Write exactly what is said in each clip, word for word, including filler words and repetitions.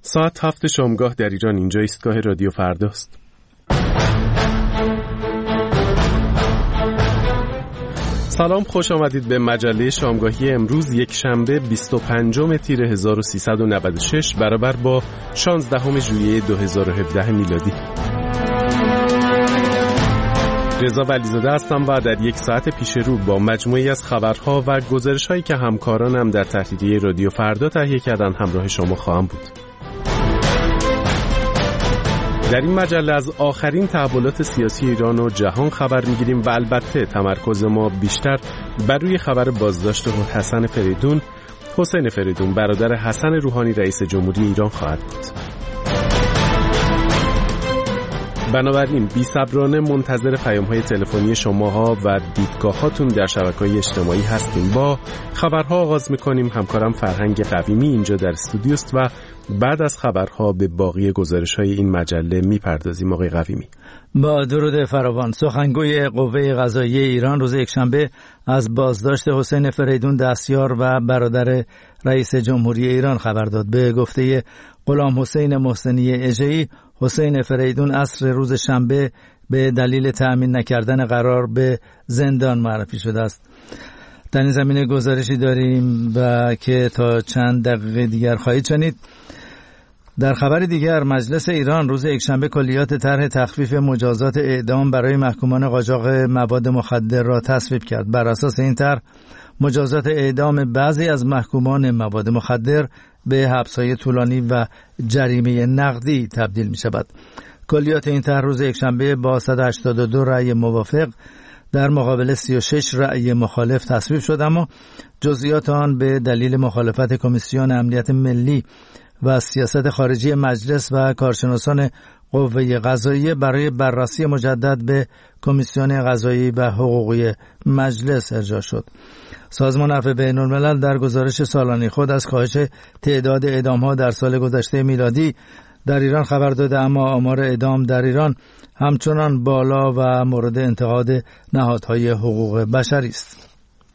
ساعت هفت شامگاه در ایران. اینجا ایستگاه رادیو فرداست. سلام، خوش آمدید به مجله شامگاهی امروز یک شنبه بیست و پنجم تیر هزار و سیصد و نود و شش برابر با شانزدهم ژوئیه دو هزار و هفده میلادی. رضا ولیزاده هستم و در یک ساعت پیش رو با مجموعی از خبرها و گزارش‌هایی که همکارانم در تحریریه رادیو فردا تهیه کردن همراه شما خواهم بود. در این مجله از آخرین تحولات سیاسی ایران و جهان خبر می‌گیریم و البته تمرکز ما بیشتر بر روی خبر بازداشت حسن فریدون، حسین فریدون برادر حسن روحانی رئیس جمهوری ایران خواهد بود. بنابراین بی‌صبرانه منتظر پیام‌های تلفنی شماها و دیدگاهاتون در شبکه‌های اجتماعی هستیم. با خبرها آغاز می‌کنیم. همکارم فرهنگ قویمی اینجا در استودیوست و بعد از خبرها به باقی گزارش‌های این مجله می‌پردازیم. آقای قویمی. با درود فراوان. سخنگوی قوه قضاییه ایران روز یکشنبه از بازداشت حسین فریدون دستیار و برادر رئیس جمهوری ایران خبر داد. به گفته غلام حسین محسنی اژه‌ای، حسین فریدون عصر روز شنبه به دلیل تأمین نکردن قرار به زندان معرفی شده است. در این زمینه گزارشی داریم و که تا چند دقیقه دیگر خواهید شنید. در خبر دیگر، مجلس ایران روز یکشنبه کلیات طرح تخفیف مجازات اعدام برای محکومان قاچاق مواد مخدر را تصویب کرد. بر اساس این طرح مجازات اعدام بعضی از محکومان مواد مخدر به حبس‌های طولانی و جریمه نقدی تبدیل می شود. کلیات این طرح روز یکشنبه با صد و هشتاد و دو رأی موافق در مقابل سی و شش رأی مخالف تصویب شد، اما جزئیات آن به دلیل مخالفت کمیسیون امنیت ملی و سیاست خارجی مجلس و کارشناسان قوه قضاییه برای بررسی مجدد به کمیسیون قضایی و حقوقی مجلس ارجاع شد. سازمان عفو بین‌الملل در گزارش سالانه خود از کاهش تعداد اعدام‌ها در سال گذشته میلادی در ایران خبر داده، اما آمار اعدام در ایران همچنان بالا و مورد انتقاد نهادهای حقوق بشری است.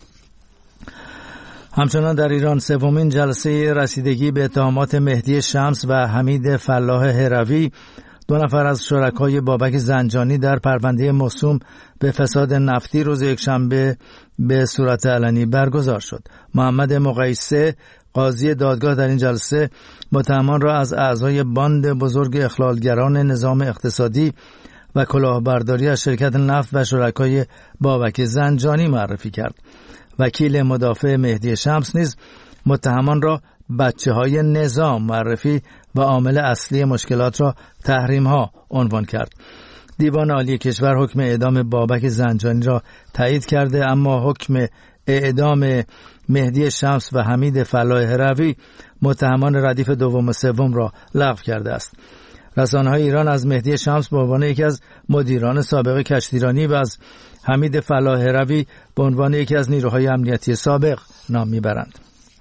همچنان در ایران سومین جلسه رسیدگی به اتهامات مهدی شمس و حمید فلاح هروی، دو نفر از شرکای بابک زنجانی در پرونده موسوم به فساد نفتی، روز یکشنبه به صورت علنی برگزار شد. محمد مقیسه، قاضی دادگاه، در این جلسه متهمان را از اعضای باند بزرگ اخلالگران نظام اقتصادی و کلاهبرداری از شرکت نفت و شرکای بابک زنجانی معرفی کرد. وکیل مدافع مهدی شمس نیز متهمان را بچه های نظام معرفی و عامل اصلی مشکلات را تحریم ها عنوان کرد. دیوان عالی کشور حکم اعدام بابک زنجانی را تایید کرده، اما حکم اعدام مهدی شمس و حمید فلاح هروی، متهمان ردیف دوم و سوم، را لغو کرده است. رسانه‌های ایران از مهدی شمس به عنوان یکی از مدیران سابق کشتیرانی و از حمید فلاح هروی به عنوان یکی از نیروهای امنیتی سابق نام میبرند.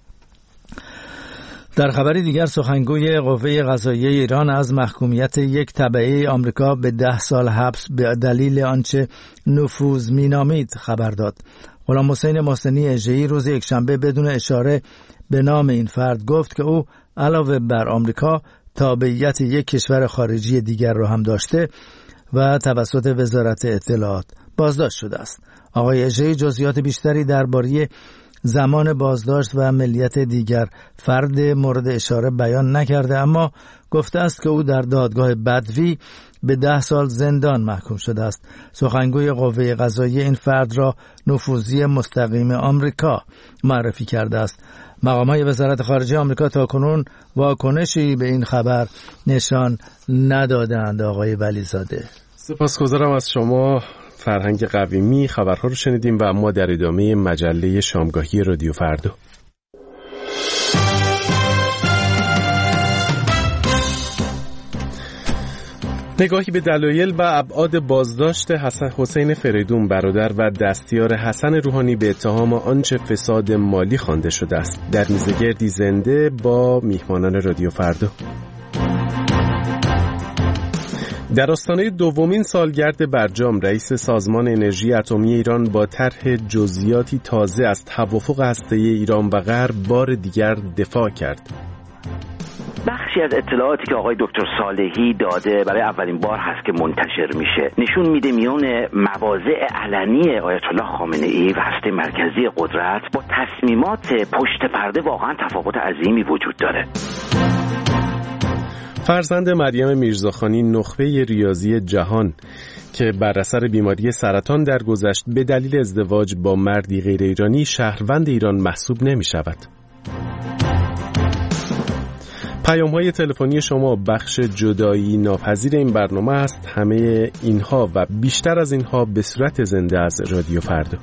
در خبری دیگر، سخنگوی قوه قضاییه ایران از محکومیت یک تبعه آمریکا به ده سال حبس به دلیل آنچه نفوذ مینامید خبر داد. غلام حسین محسنی اژه‌ای روز یکشنبه بدون اشاره به نام این فرد گفت که او علاوه بر آمریکا تابعیت یک کشور خارجی دیگر را هم داشته و توسط وزارت اطلاعات بازداشت شده است. آقای اژه‌ای جزئیات بیشتری درباره زمان بازداشت و ملیت دیگر فرد مورد اشاره بیان نکرده، اما گفته است که او در دادگاه بدوی به ده سال زندان محکوم شده است. سخنگوی قوه قضاییه این فرد را نفوذی مستقیم آمریکا معرفی کرده است. مقامات وزارت خارجه آمریکا تاکنون واکنشی به این خبر نشان ندادند. آقای ولیزاده. سپاسگزارم از شما فرهنگ قویمی. خبرها رو شنیدیم و اما در ادامه مجله شامگاهی رادیو فردا. نگاهی به دلایل و ابعاد بازداشت حسن حسین فریدون برادر و دستیار حسن روحانی به اتهام آنچه فساد مالی خوانده شده است، در میزگردی زنده با میهمانان رادیو فردا. در آستانه دومین سالگرد برجام، رئیس سازمان انرژی اتمی ایران با طرح جزئیاتی تازه از توافق هسته‌ای ایران و غرب بار دیگر دفاع کرد. بخشی از اطلاعاتی که آقای دکتر صالحی داده برای اولین بار هست که منتشر میشه، نشون میده میون مواضع علنی آیت الله خامنه ای و هسته مرکزی قدرت با تصمیمات پشت پرده واقعا تفاوت عظیمی وجود داره. فرزند مریم میرزاخانی نخبه ریاضی جهان که بر اثر بیماری سرطان درگذشت به دلیل ازدواج با مردی غیر ایرانی شهروند ایران محسوب نمی شود. پیام‌های تلفنی شما بخش جدایی ناپذیر این برنامه است. همه اینها و بیشتر از اینها به صورت زنده از رادیو فردا.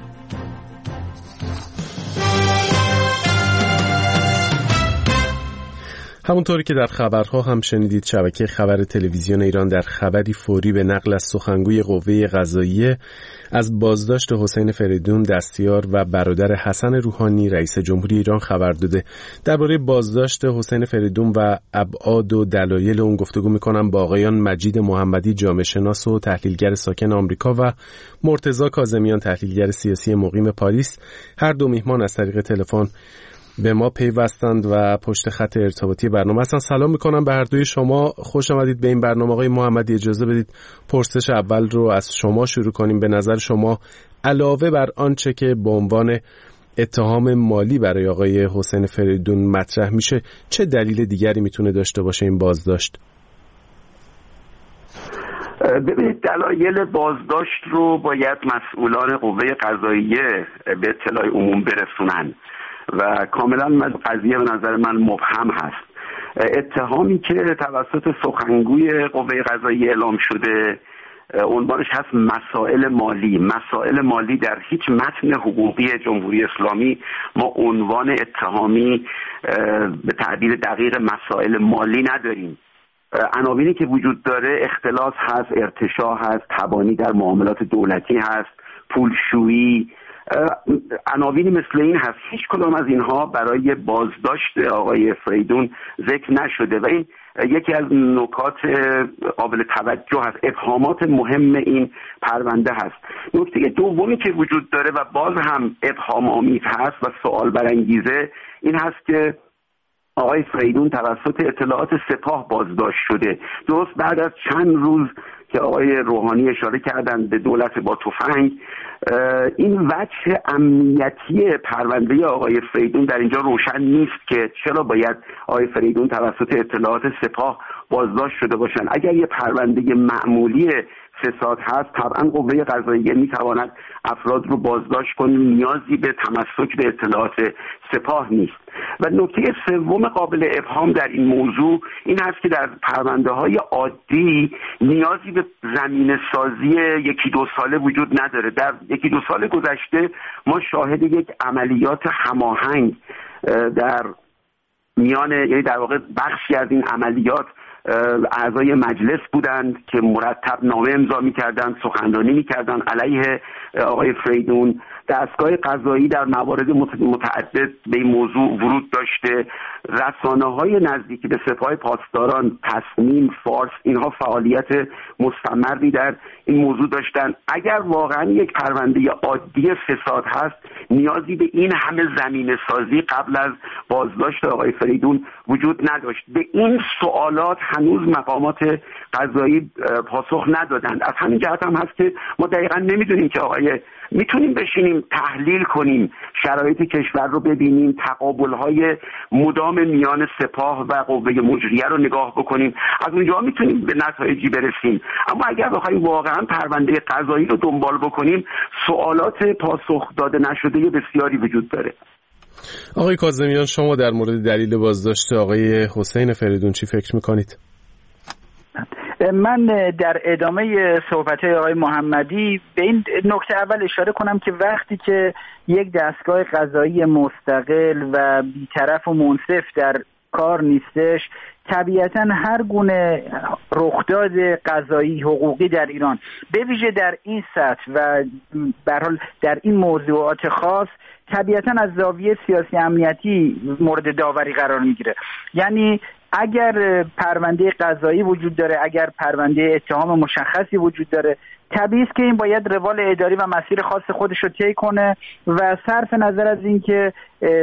همونطوری که در خبرها هم شنیدید، شبکه خبر تلویزیون ایران در خبری فوری به نقل از سخنگوی قوه قضاییه از بازداشت حسین فریدون دستیار و برادر حسن روحانی رئیس جمهوری ایران خبر داده. درباره بازداشت حسین فریدون و ابعاد و دلایل اون گفتگو می‌کنم با آقایان مجید محمدی جامعه شناس و تحلیلگر ساکن آمریکا و مرتضی کاظمیان تحلیلگر سیاسی مقیم پاریس. هر دو میهمان از طریق تلفن به ما پیوستند و پشت خط ارتباطی برنامه هستند. سلام میکنم به هر دوی شما، خوش آمدید به این برنامه. آقای محمدی اجازه بدید پرسش اول رو از شما شروع کنیم. به نظر شما علاوه بر آنچه که به عنوان اتهام مالی برای آقای حسین فریدون مطرح میشه، چه دلیل دیگری میتونه داشته باشه این بازداشت؟ ببینید، دلایل بازداشت رو باید مسئولان قوه قضاییه به اطلاع عموم برسونن و کاملا قضیه به نظر من مبهم هست. اتهامی که توسط سخنگوی قوه قضاییه اعلام شده عنوانش هست مسائل مالی. مسائل مالی در هیچ متن حقوقی جمهوری اسلامی ما عنوان اتهامی به تعبیر دقیق مسائل مالی نداریم. عناوینی که وجود داره اختلاس هست، ارتشاء هست، تبانی در معاملات دولتی هست، پولشویی، عناوینی مثل این هست. هیچ کدام از اینها برای بازداشت آقای فریدون ذکر نشده و این یکی از نکات قابل توجه هست، ابهامات مهم این پرونده هست. نکته دومی که وجود داره و باز هم ابهام آمیز هست و سوال برانگیزه این هست که آقای فریدون توسط اطلاعات سپاه بازداشت شده، درست بعد از چند روز که آقای روحانی اشاره کردند به دولت با تفنگ. این وجه امنیتی پرونده آقای فریدون در اینجا روشن نیست که چرا باید آقای فریدون توسط اطلاعات سپاه بازداشت شده باشند. اگر یه پرونده معمولی فساد هست، طبعا قوه قضاییه میتواند افراد رو بازداشت کنه، نیازی به تمسک به اطلاعات سپاه نیست. و نکته سوم قابل ابهام در این موضوع این هست که در پرونده های عادی نیازی به زمینه سازی یکی دو ساله وجود نداره. در یکی دو سال گذشته ما شاهد یک عملیات هماهنگ در میان، یعنی در واقع بخشی از این عملیات اعضای مجلس بودند که مرتب نامه امضا می‌کردند، سخنرانی می‌کردند علیه آقای فریدون. دستگاه قضایی در موارد متعدد به این موضوع ورود داشته. رسانه‌های نزدیکی به سپاه پاسداران، تصمیم، فارس، اینها فعالیت مستمری در این موضوع داشتن. اگر واقعا یک پرونده عادی فساد هست، نیازی به این همه زمینه سازی قبل از بازداشت آقای فریدون وجود نداشت. به این سوالات هنوز مقامات قضایی پاسخ ندادند. از همین جهت هم هست که ما دقیقاً نمیدونیم که آقای میتونیم بشینیم تحلیل کنیم شرایط کشور رو ببینیم، تقابل‌های مدام میان سپاه و قوه مجریه رو نگاه بکنیم، از اونجا میتونیم به نتایجی برسیم. اما اگر بخوایم واقعا پرونده قضایی رو دنبال بکنیم، سوالات پاسخ داده نشده بسیاری وجود داره. آقای کاظمیان، شما در مورد دلیل بازداشت آقای حسین فریدون چی فکر میکنید؟ من در ادامه صحبت‌های آقای محمدی به این نکته اول اشاره کنم که وقتی که یک دستگاه قضایی مستقل و بی‌طرف و منصف در کار نیستش، طبیعتاً هر گونه رخداد قضایی حقوقی در ایران به ویژه در این سطح و به هر حال در این موضوعات خاص طبیعتاً از زاویه سیاسی امنیتی مورد داوری قرار میگیره. یعنی اگر پرونده قضایی وجود داره، اگر پرونده اتهام مشخصی وجود داره، طبیعی است که این باید روال اداری و مسیر خاص خودش رو طی کنه و صرف نظر از اینکه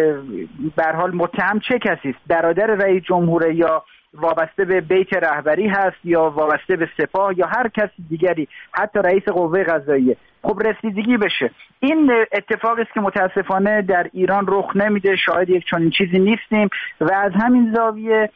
به هر حال متهم چه کسی است، برادر رئیس جمهور یا وابسته به بیت رهبری هست یا وابسته به سپاه یا هر کسی دیگری، حتی رئیس قوه قضاییه، خب رسیدگی بشه. این اتفاقی است که متاسفانه در ایران رخ نمیده، شاهد یک چنین چیزی نیستیم و از همین زاویه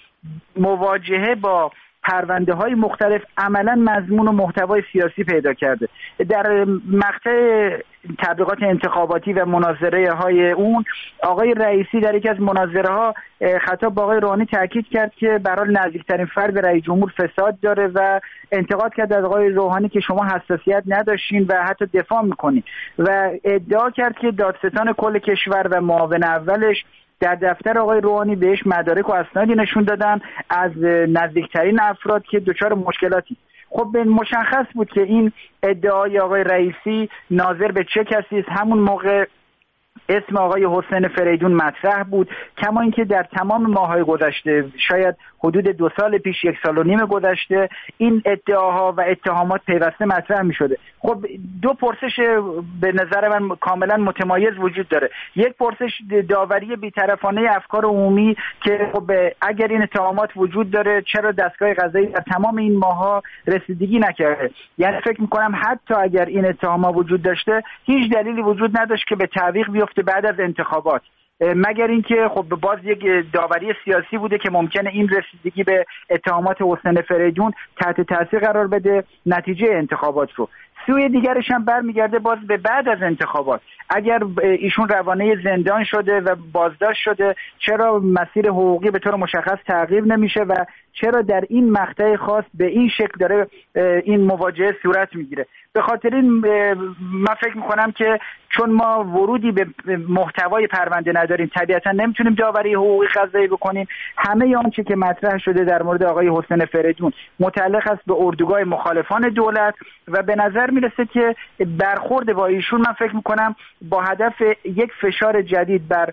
مواجهه با پرونده های مختلف عملا مضمون و محتوای سیاسی پیدا کرده. در مقطع تبلیغات انتخاباتی و مناظره های اون، آقای رئیسی در یکی از مناظره ها خطاب با آقای روحانی تاکید کرد که برای نزدیکترین فرد رئیس جمهور فساد داره و انتقاد کرد از آقای روحانی که شما حساسیت نداشتین و حتی دفاع میکنین و ادعا کرد که دادستان کل کشور و معاون اولش در دفتر آقای روحانی بهش مدارک و اسنادی نشون دادن از نزدیکترین افراد که دچار مشکلاتی. خب به مشخص بود که این ادعای آقای رئیسی ناظر به چه کسی است. همون موقع اسم آقای حسین فریدون مطرح بود، کما اینکه در تمام ماه‌های گذشته، شاید حدود دو سال پیش، یک سال و نیم گذشته، این ادعاها و اتهامات پیوسته مطرح می‌شده. خب دو پرسش به نظر من کاملا متمایز وجود داره. یک پرسش داوری بی‌طرفانه افکار عمومی که خب اگر این اتهامات وجود داره چرا دستگاه قضایی در تمام این ماه‌ها رسیدگی نکرده؟ یعنی فکر می‌کنم حتی اگر این اتهامات وجود داشته هیچ دلیلی وجود نداشت که به تعویق بیفته بعد از انتخابات، مگر اینکه خب باز یک داوری سیاسی بوده که ممکنه این رسیدگی به اتهامات حسین فریدون تحت تاثیر قرار بده نتیجه انتخابات رو. سوی دیگرش هم برمیگرده باز به بعد از انتخابات، اگر ایشون روانه زندان شده و بازداشت شده چرا مسیر حقوقی به طور مشخص تغییر نمیشه و چرا در این مقطع خاص به این شکل داره این مواجهه صورت میگیره؟ به خاطر این من فکر میکنم که چون ما ورودی به محتوای پرونده نداریم طبیعتا نمیتونیم داوری حقوقی قضایی بکنیم. همه آنچه که مطرح شده در مورد آقای حسین فریدون متعلق است به اردوگاه مخالفان دولت و به نظر میرسه که برخورد با ایشون من فکر میکنم با هدف یک فشار جدید بر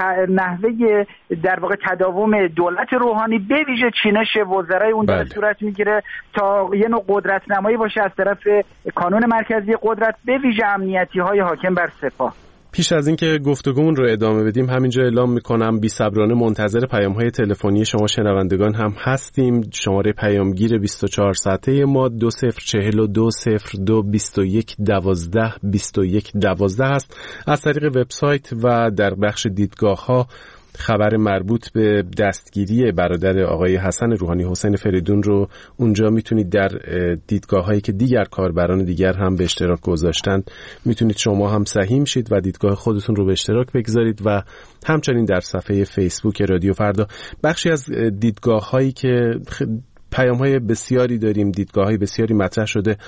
نحوه در واقع تداوم دولت روحانی به ویژه چینش وزرای اون در صورت میگیره تا یه نوع قدرت نمایی باشه از طرف کانون مرکزی قدرت به ویژه امنیتی های حاکم بر سپاه. پیش از اینکه گفتگومون رو ادامه بدیم همینجا اعلام میکنم بی‌صبرانه منتظر پیام‌های تلفنی شما شنوندگان هم هستیم. شماره پیامگیر بیست و چهار ساعته ما دو صفر چهل دو صفر دو بیست و یک دوازده بیست و یک دوازده است. از طریق وبسایت و در بخش دیدگاه‌ها خبر مربوط به دستگیری برادر آقای حسن روحانی حسین فریدون رو اونجا میتونید در دیدگاه هایی که دیگر کاربران دیگر هم به اشتراک گذاشتند میتونید شما هم سهیم شید و دیدگاه خودتون رو به اشتراک بگذارید و همچنین در صفحه فیسبوک رادیو فردا بخشی از دیدگاه هایی که پیام های بسیاری داریم، دیدگاه های بسیاری مطرح شده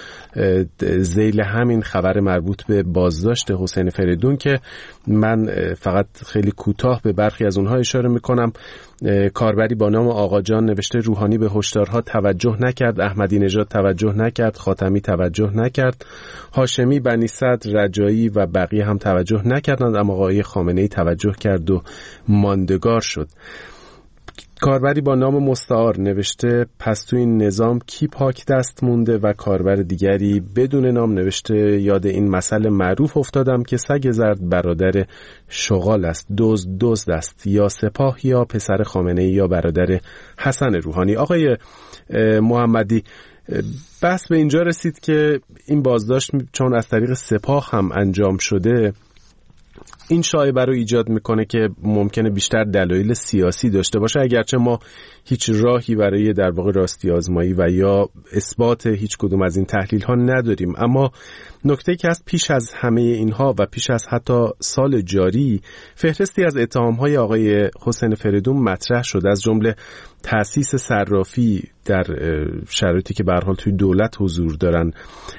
ذیل همین خبر مربوط به بازداشت حسین فریدون که من فقط خیلی کوتاه به برخی از اونها اشاره میکنم. کاربری با نام آقا جان نوشته روحانی به هشدارها توجه نکرد، احمدی نژاد توجه نکرد، خاتمی توجه نکرد، هاشمی، بنی صدر، رجایی و بقیه هم توجه نکردند، اما آقای خامنه‌ای توجه کرد و ماندگار شد. کاربری با نام مستعار نوشته پس تو این نظام کی پاک دست مونده و کاربر دیگری بدون نام نوشته یاد این مسئله معروف افتادم که سگ زرد برادر شغال است، دزد دزد است، یا سپاه یا پسر خامنه‌ای یا برادر حسن روحانی. آقای محمدی بحث به اینجا رسید که این بازداشت چون از طریق سپاه هم انجام شده این شایعه رو ایجاد میکنه که ممکنه بیشتر دلایل سیاسی داشته باشه، اگرچه ما هیچ راهی برای در واقع راستی آزمایی و یا اثبات هیچ کدوم از این تحلیل ها نداریم. اما نکته که هست پیش از همه اینها و پیش از حتی سال جاری فهرستی از اتهام های آقای حسین فریدون مطرح شد، از جمله تأسیس صرافی در شرایطی که به هر حال توی دولت حضور دارن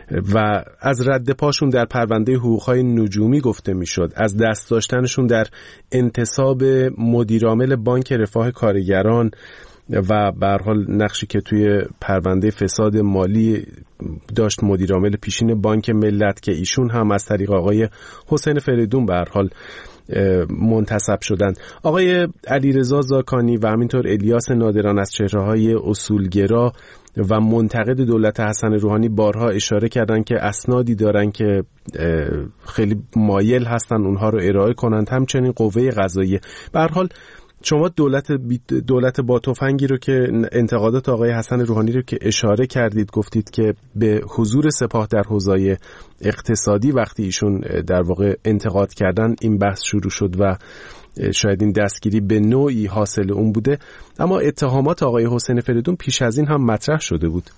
و از رد پاشون در پرونده حقوق‌های نجومی گفته میشد، از دست داشتنشون در انتصاب مدیرعامل بانک رفاه کارگران و به هر حال نقشی که توی پرونده فساد مالی داشت مدیر عامل پیشین بانک ملت که ایشون هم از طریق آقای حسین فریدون به هر حال منتسب شدند. آقای علیرضا زاکانی و همینطور الیاس نادران از چهره‌های اصولگرا و منتقد دولت حسن روحانی بارها اشاره کردند که اسنادی دارن که خیلی مایل هستن اونها رو ارائه کنند. همچنین قوه قضاییه. به هر حال شما دولت دولت با تفنگی رو که انتقادات آقای حسن روحانی رو که اشاره کردید، گفتید که به حضور سپاه در حوزه اقتصادی وقتی ایشون در واقع انتقاد کردن این بحث شروع شد و شاید این دستگیری به نوعی حاصل اون بوده، اما اتهامات آقای حسین فریدون پیش از این هم مطرح شده بود.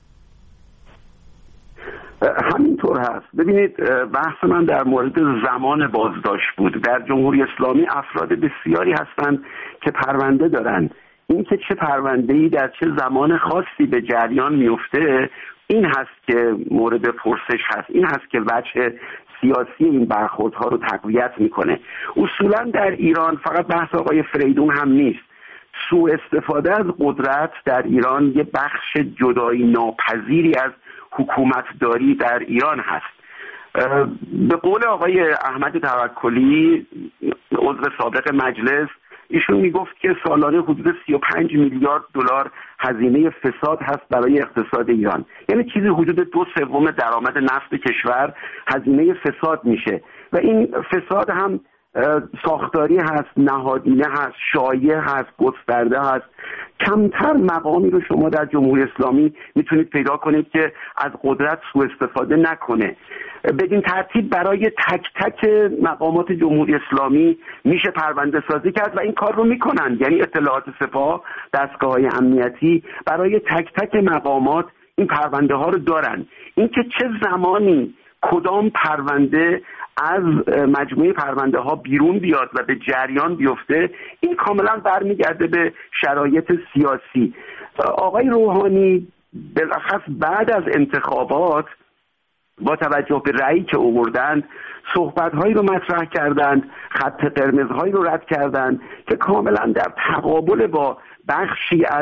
همینطور هست. ببینید بحث من در مورد زمان بازداشت بود. در جمهوری اسلامی افراد بسیاری هستند که پرونده دارن. این که چه پرونده‌ای در چه زمان خاصی به جریان میفته این هست که مورد پرسش هست. این هست که وجه سیاسی این برخوردها رو تقویت میکنه. اصولا در ایران فقط بحث آقای فریدون هم نیست. سوء استفاده از قدرت در ایران یه بخش جدایی ناپذیری از حکومتداری در ایران هست. به قول آقای احمد توکلی عضو سابق مجلس، ایشون میگفت که سالانه حدود سی و پنج میلیارد دلار هزینه فساد هست برای اقتصاد ایران. یعنی چیزی حدود دو سوم درآمد نفت کشور هزینه فساد میشه و این فساد هم ساختاری هست، نهادینه هست، شایع هست، گسترده هست. کمتر مقامی رو شما در جمهوری اسلامی میتونید پیدا کنید که از قدرت سوء استفاده نکنه. بدین ترتیب برای تک تک مقامات جمهوری اسلامی میشه پرونده سازی کرد و این کار رو میکنن. یعنی اطلاعات سپاه، دستگاه‌های امنیتی برای تک تک مقامات این پرونده ها رو دارن. اینکه چه زمانی کدام پرونده از مجموعه پرونده ها بیرون بیاد و به جریان بیفته این کاملا برمیگرده به شرایط سیاسی. آقای روحانی بالاخص بعد از انتخابات با توجه به رأیی که آوردند صحبت‌هایی رو مطرح کردند، خط قرمزهایی رو رد کردند که کاملا در تقابل با بخشی از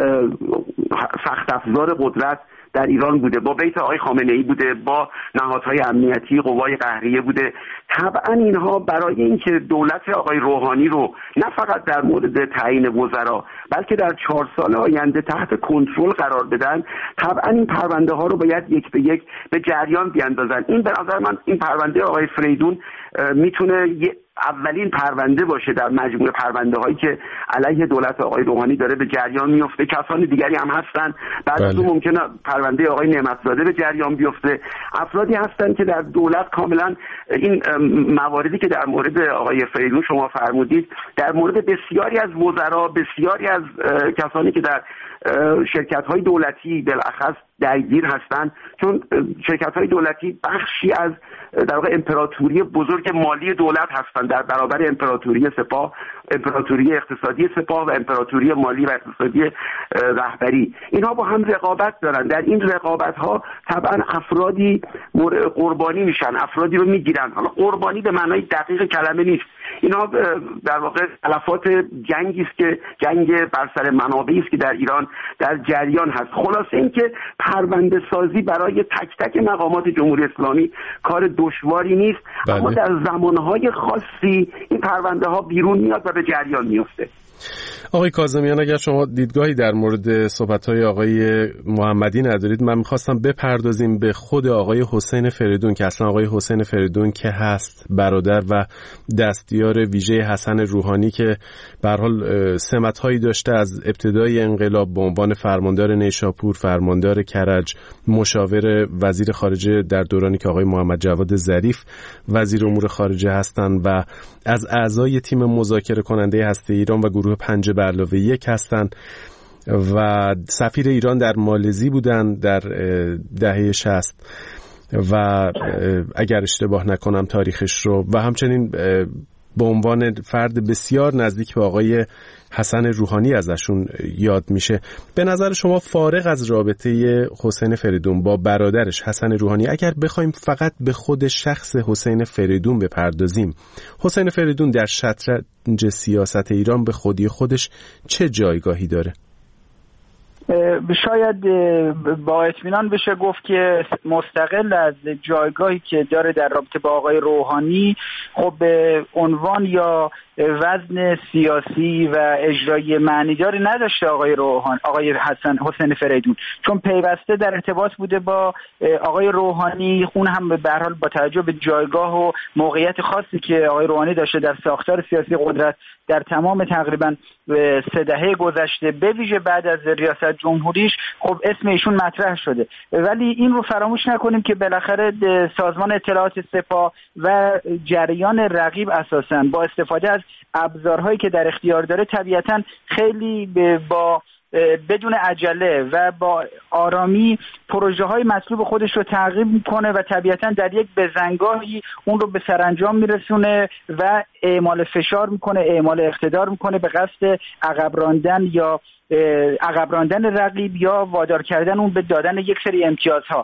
سخت افزار قدرت در ایران بوده، با بیت آقای خامنه‌ای بوده، با نهادهای امنیتی، قوای قهریه بوده. طبعا اینها برای اینکه دولت آقای روحانی رو نه فقط در مورد تعیین وزرا بلکه در چهار سال آینده تحت کنترل قرار بدن، طبعا این پرونده ها رو باید یک به یک به جریان بیاندازن. این به نظر من این پرونده آقای فریدون میتونه اولین پرونده باشه در مجموعه پرونده هایی که علیه دولت آقای روحانی داره به جریان میفته. کسان دیگری هم هستن، بعد از اون ممکنه پرونده آقای نعمتزاده به جریان بیفته. افرادی هستن که در دولت کاملا این مواردی که در مورد آقای فریدون شما فرمودید در مورد بسیاری از وزرا، بسیاری از کسانی که در شرکت های دولتی بالاخص درگیر هستند، چون شرکت های دولتی بخشی از در واقع امپراتوری بزرگ مالی دولت هستند در برابر امپراتوری سپاه، امپراتوری اقتصادی سپاه و امپراتوری مالی و اقتصادی رهبری. اینها با هم رقابت دارن. در این رقابت ها طبعا افرادی قربانی میشن، افرادی رو میگیرن. حالا قربانی به معنای دقیق کلمه نیست، اینها در واقع تلفات جنگی است که جنگ بر سر منابعی است که در ایران در جریان هست. خلاصه اینکه پرونده سازی برای تک تک مقامات جمهوری اسلامی کار دشواری نیست، بله. اما در زمانهای خاصی این پرونده ها بیرون میاد و به جریان میفته. آقای کاظمیان، اگر شما دیدگاهی در مورد صحبت‌های آقای محمدی ندارید، من می‌خواستم بپردازیم به خود آقای حسین فریدون که اصلا آقای حسین فریدون که هست برادر و دستیار ویژه حسن روحانی که به هر حال سمت‌هایی داشته از ابتدای انقلاب به عنوان فرماندار نیشاپور، فرماندار کرج، مشاور وزیر خارجه در دورانی که آقای محمد جواد ظریف وزیر امور خارجه هستند و از اعضای تیم مذاکره کننده هسته ایران و گروه پنج به علاوه یک هستند و سفیر ایران در مالزی بودن در دهه شصت و اگر اشتباه نکنم تاریخش رو، و همچنین به عنوان فرد بسیار نزدیک به آقای حسن روحانی ازشون یاد میشه. به نظر شما فارغ از رابطه حسین فریدون با برادرش حسن روحانی، اگر بخوایم فقط به خود شخص حسین فریدون بپردازیم، حسین فریدون در شطرنج سیاست ایران به خودی خودش چه جایگاهی داره؟ شاید با اطمینان بشه گفت که مستقل از جایگاهی که داره در رابطه با آقای روحانی، خب به عنوان یا وزن سیاسی و اجرایی معنیداری نداشته آقای روحانی، آقای حسن حسین فریدون، چون پیوسته در ارتباط بوده با آقای روحانی. اون هم به هر حال با توجه به جایگاه و موقعیت خاصی که آقای روحانی داشته در ساختار سیاسی قدرت در تمام تقریبا سه دهه گذشته، به ویژه بعد از ریاست جمهوریش، خب اسم ایشون مطرح شده. ولی این رو فراموش نکنیم که بالاخره سازمان اطلاعات سپاه و جریان رقیب اساساً با استفاده از ابزارهایی که در اختیار داره طبیعتاً خیلی با بدون عجله و با آرامی پروژه های مطلوب خودش رو تعقیب میکنه و طبیعتاً در یک بزنگاهی اون رو به سرانجام میرسونه و اعمال فشار میکنه، اعمال اقتدار میکنه به قصد عقب راندن یا عقب راندن رقیب یا وادار کردن اون به دادن یک سری امتیازها.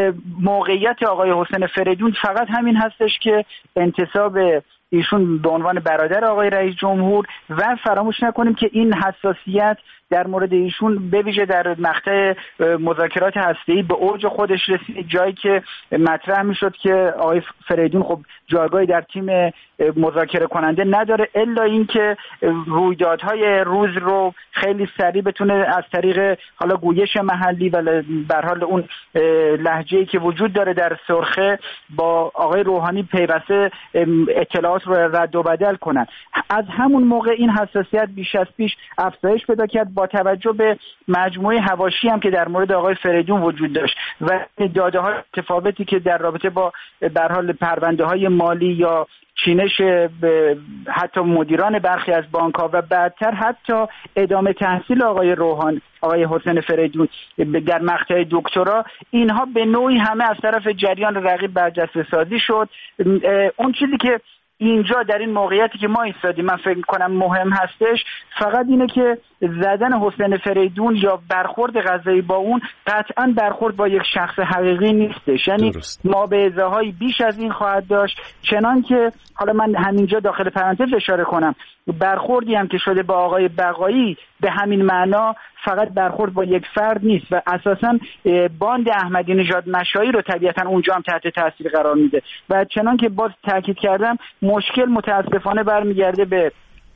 موقعیت آقای حسین فریدون فقط همین هستش که انتصاب ایشون به عنوان برادر آقای رئیس جمهور و فراموش نکنیم که این حساسیت در مورد ایشون به ویژه در مقطع مذاکرات هسته‌ای به اوج خودش رسید، جایی که مطرح میشد که آقای فریدون خب جایگاهی در تیم مذاکره کننده نداره الا اینکه رویدادهای روز رو خیلی سریع بتونه از طریق حالا گویش محلی و به هر حال اون لهجه‌ای که وجود داره در سرخه با آقای روحانی پیوسته اطلاعات رو رد و بدل کنن. از همون موقع این حساسیت بیش از پیش افزایش پیدا کرد با توجه به مجموعه حواشی هم که در مورد آقای فریدون وجود داشت و داده‌های متفاوتی که در رابطه با به هر حال پرونده‌های مالی یا چینش به حتی مدیران برخی از بانک‌ها و بعدتر حتی ادامه تحصیل آقای روحانی، آقای حسین فریدون در مقطع دکترا، اینها به نوعی همه از طرف جریان رقیب برجسته سازی شد. اون چیزی که اینجا در این موقعیتی که ما ایستادیم من فکر کنم مهم هستش فقط اینه که زدن حسین فریدون یا برخورد قضایی با اون قطعا برخورد با یک شخص حقیقی نیستش، یعنی مابعضاهایی بیش از این خواهد داشت. چنان که حالا من همینجا داخل پرانتز اشاره کنم برخوردی هم که شده با آقای بقایی به همین معنا فقط برخورد با یک فرد نیست و اساساً باند احمدی نژاد مشایی رو طبیعتاً اونجا هم تحت تاثیر قرار میده و چنان که باز تاکید کردم مشکل متاسفانه برمیگرده به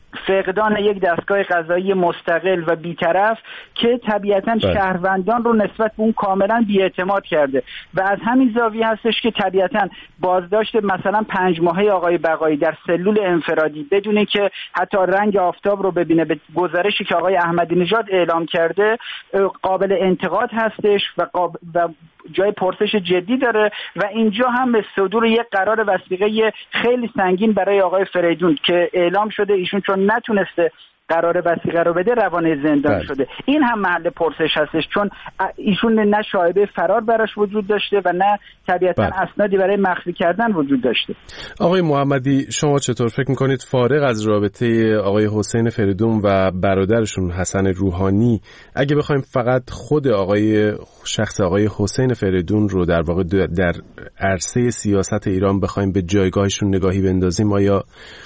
فقدان یک دستگاه قضایی مستقل و بی‌طرف که طبیعتاً شهروندان رو نسبت به اون کاملاً بی‌اعتماد کرده و از همین زاویه هستش که طبیعتاً بازداشت مثلا پنج ماهه آقای بقایی در سلول انفرادی بدون اینکه حتی رنگ آفتاب رو ببینه به گزارشی که آقای احمدی نژاد اعلام کرده قابل انتقاد هستش و, قاب... و جای پرسش جدی داره و اینجا هم به صدور یک قرار وثیقه خیلی سنگین برای آقای فریدون که اعلام شده ایشون چون نتونسته قرار وثیقه رو بده روانه زندان بله. شده. این هم محل پرسش هستش چون ایشون نه شایبه فرار براش وجود داشته و نه طبیعتاً بله. اسنادی برای مخفی کردن وجود داشته. آقای محمدی شما چطور فکر میکنید فارغ از رابطه آقای حسین فریدون و برادرشون حسن روحانی اگه بخوایم فقط خود آقای شخص آقای حسین فریدون رو در واقع در عرصه سیاست ایران بخوایم به جایگاهشون نگاهی بندازیم آیا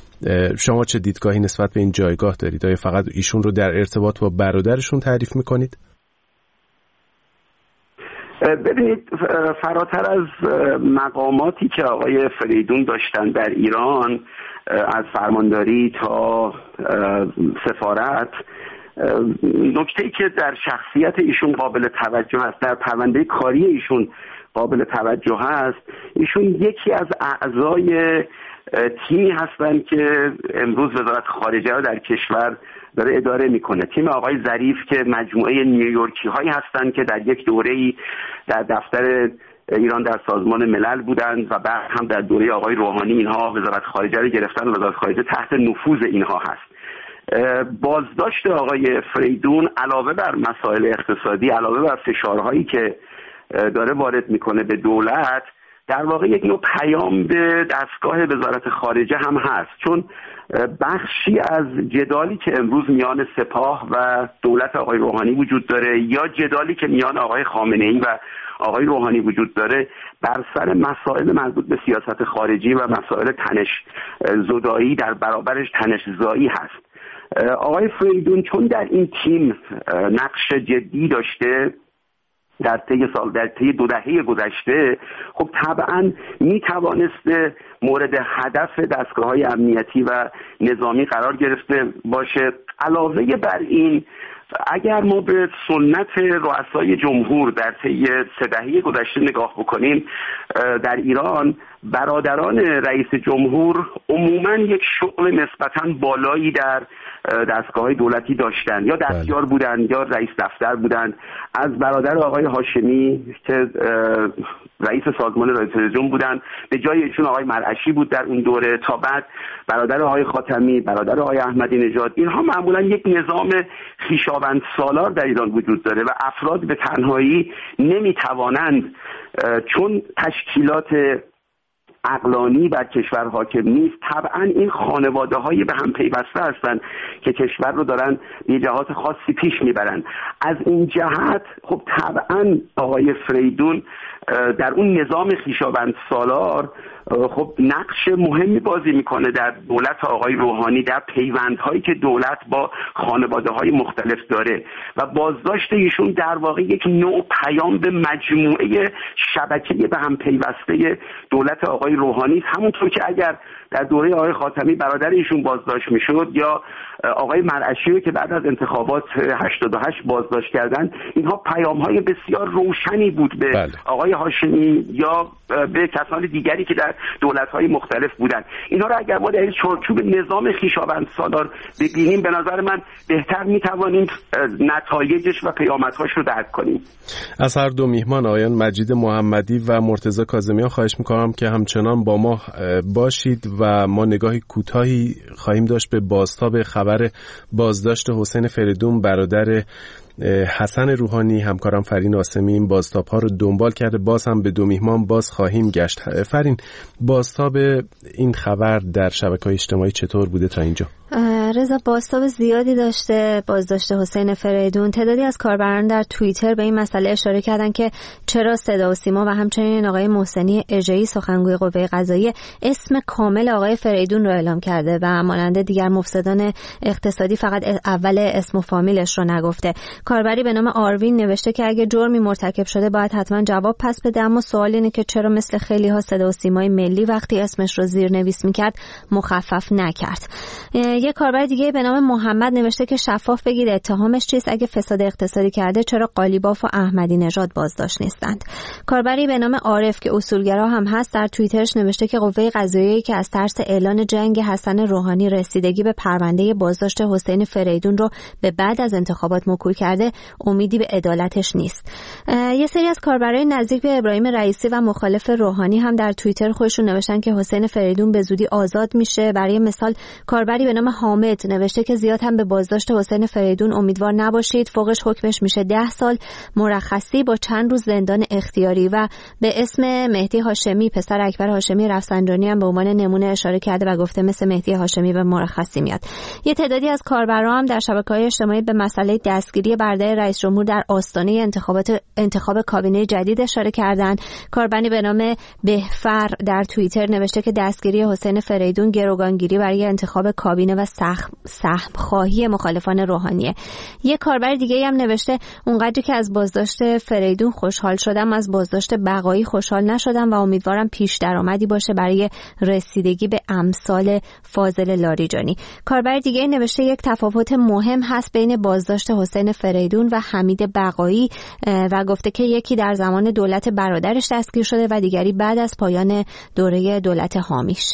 شما چه دیدگاهی نسبت به این جایگاه دارید؟ آیا فقط ایشون رو در ارتباط با برادرشون تعریف میکنید؟ ببینید فراتر از مقاماتی که آقای فریدون داشتن در ایران از فرمانداری تا سفارت نکته‌ای که در شخصیت ایشون قابل توجه است در پرونده کاری ایشون قابل توجه است ایشون یکی از اعضای تیمی هستن که امروز وزارت خارجه را در کشور داره اداره میکنه. تیم آقای ظریف که مجموعه نیویورکی هایی هستن که در یک دوره‌ای در دفتر ایران در سازمان ملل بودند و بعد هم در دوره آقای روحانی اینها وزارت خارجه رو گرفتن و وزارت خارجه تحت نفوذ اینها هست. بازداشت آقای فریدون علاوه بر مسائل اقتصادی علاوه بر فشارهایی که داره وارد میکنه به دولت در واقع یک نوع پیام به دستگاه وزارت خارجه هم هست چون بخشی از جدالی که امروز میان سپاه و دولت آقای روحانی وجود داره یا جدالی که میان آقای خامنه‌ای و آقای روحانی وجود داره بر سر مسائل مربوط به سیاست خارجی و مسائل تنش زدایی در برابرش تنش زایی هست آقای فریدون چون در این تیم نقش جدی داشته در طی سال در طی دو دهه گذشته، خب طبعا می توانسته مورد هدف دستگاه‌های امنیتی و نظامی قرار گرفته باشه. علاوه بر این، اگر ما به سنت رؤسای جمهور در طی سه دهه گذشته نگاه بکنیم، در ایران برادران رئیس جمهور عموماً یک شغل نسبتاً بالایی در دستگاه‌های دولتی داشتن، یا دستیار بودن یا رئیس دفتر بودن. از برادر آقای هاشمی که رئیس سازمان رادیو تلویزیون بودن، به جای ایشون آقای مرعشی بود در اون دوره، تا بعد برادر آقای خاتمی، برادر آقای احمدی نژاد. اینها معمولا یک نظام خویشاوند سالار در ایران وجود داره و افراد به تنهایی نمیتوانند، چون تشکیلات عقلانی بر کشور حاکم نیست، طبعا این خانواده های به هم پیوسته هستند که کشور رو دارن به جهات خاصی پیش میبرن. از این جهت خب طبعا آقای فریدون در اون نظام خویشاوند سالار خب نقش مهمی بازی میکنه در دولت آقای روحانی، در پیوندهایی که دولت با خانواده‌های مختلف داره و بازداشت ایشون در واقع یک نوع پیام به مجموعه شبکه به هم پیوسته دولت آقای روحانی است. همونطور که اگر در دوره آقای خاتمی برادر ایشون بازداشت میشد یا آقای مرعشی که بعد از انتخابات هشتاد و هشت بازداشت کردن، اینها پیام‌های بسیار روشنی بود به بله. آقای هاشمی یا به کسان دیگری که در دولت‌های مختلف بودند. اینها را اگر ما در چارچوب نظام خویشاوند سالار ببینیم، به نظر من بهتر می‌توانیم نتایجش و پیامدهاش رو درک کنیم. از هر دو میهمان آقایان مجید محمدی و مرتضی کاظمیان خواهش می‌کنم که همچنان با ما باشید و ما نگاهی کوتاهی خواهیم داشت به بازتاب خبر بازداشت حسین فریدون برادر حسن روحانی. همکارم فرین آسمی این بازتاب ها رو دنبال کرده. باز هم به دو میهمان باز خواهیم گشت. فرین، بازتاب این خبر در شبکه‌های اجتماعی چطور بوده تا اینجا؟ رضا، بازتاب زیادی داشته بازداشت حسین فریدون. تعدادی از کاربران در توییتر به این مسئله اشاره کردن که چرا صدا و سیما و همچنین آقای محسنی اژه‌ای سخنگوی قوه قضاییه اسم کامل آقای فریدون رو اعلام کرده و مانند دیگر مفسدان اقتصادی فقط اول اسم و فامیلش رو نگفته. کاربری به نام آروین نوشته که اگه جرمی مرتکب شده باید حتما جواب پس بده، اما سوال اینه که چرا مثل خیلی ها صدا و سیمای ملی وقتی اسمش رو زیرنویس میکرد مخفف نکرد. یه کاربر دیگه به نام محمد نوشته که شفاف بگید اتهامش چیست، اگه فساد اقتصادی کرده چرا قالیباف و احمدی نژاد بازداشت نیستند. کاربری به نام عارف که اصولگرا هم هست در توییترش نوشته که قوه قضاییه که از ترس اعلان جنگ حسن روحانی رسیدگی به پرونده بازداشت حسین فریدون رو به بعد از انتخابات موکول کرده، امیدی به عدالتش نیست. یه سری از کاربرای نزدیک به ابراهیم رئیسی و مخالف روحانی هم در توییتر خودشون نوشتن که حسین فریدون به زودی آزاد میشه. برای مثال کاربری به نام حامد نوشته که زیاد هم به بازداشت حسین فریدون امیدوار نباشید، فوقش حکمش میشه ده سال مرخصی با چند روز زندان اختیاری. و به اسم مهدی هاشمی پسر اکبر هاشمی رفسنجانی هم به عنوان نمونه اشاره کرده و گفته مثل مهدی هاشمی به مرخصی میاد. یه تعدادی از کاربران هم در شبکه‌های اجتماعی به مسئله دستگیری برادر رئیس جمهور در آستانه انتخابات انتخاب کابینه جدید اشاره کردند. کاربری به نام بهفر در توییتر نوشته که دستگیری حسین فریدون گروگانگیری برای انتخاب کابینه و سهم خواهی مخالفان روحانیه. یک کاربر دیگه هم نوشته اونقدری که از بازداشت فریدون خوشحال شدم از بازداشت بقایی خوشحال نشدم و امیدوارم پیش درآمدی باشه برای رسیدگی به امثال فاضل لاریجانی. کاربر دیگه نوشته یک تفاوت مهم هست بین بازداشت حسین فریدون و حمید بقایی و گفته که یکی در زمان دولت برادرش دستگیر شده و دیگری بعد از پایان دوره دولت حامیش.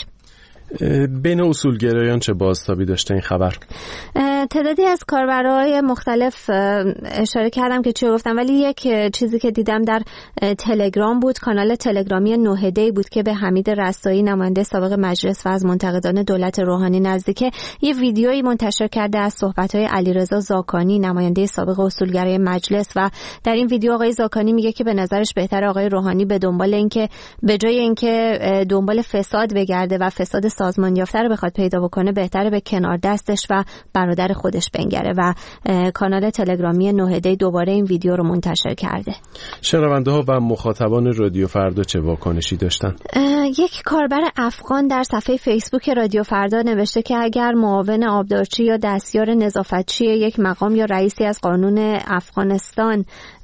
بین اصولگرایان چه بازتابی داشته این خبر؟ تعدادی از کاربرای مختلف اشاره کردم که چی گفتم، ولی یک چیزی که دیدم در تلگرام بود، کانال تلگرامی نوهدی بود که به حمید رسایی نماینده سابق مجلس و از منتقدان دولت روحانی نزدیکه یه ویدیویی منتشر کرده از صحبت‌های علیرضا زاکانی نماینده سابق اصولگرای مجلس و در این ویدیو آقای زاکانی میگه که به نظرش بهتر آقای روحانی به دنبال اینکه به جای اینکه دنبال فساد بگرده و فساد سازمان یافته رو بخواد پیدا بکنه بهتره به کنار دستش و برادر خودش بنگره و کانال تلگرامی نهده دوباره این ویدیو رو منتشر کرده. شنونده ها و مخاطبان رادیو فردا چه واکنشی داشتن؟ یک کاربر افغان در صفحه فیسبوک رادیو فردا نوشته که اگر معاون آبدارچی یا دستیار نظافتچی یک مقام یا رئیسی از قانون افغانستان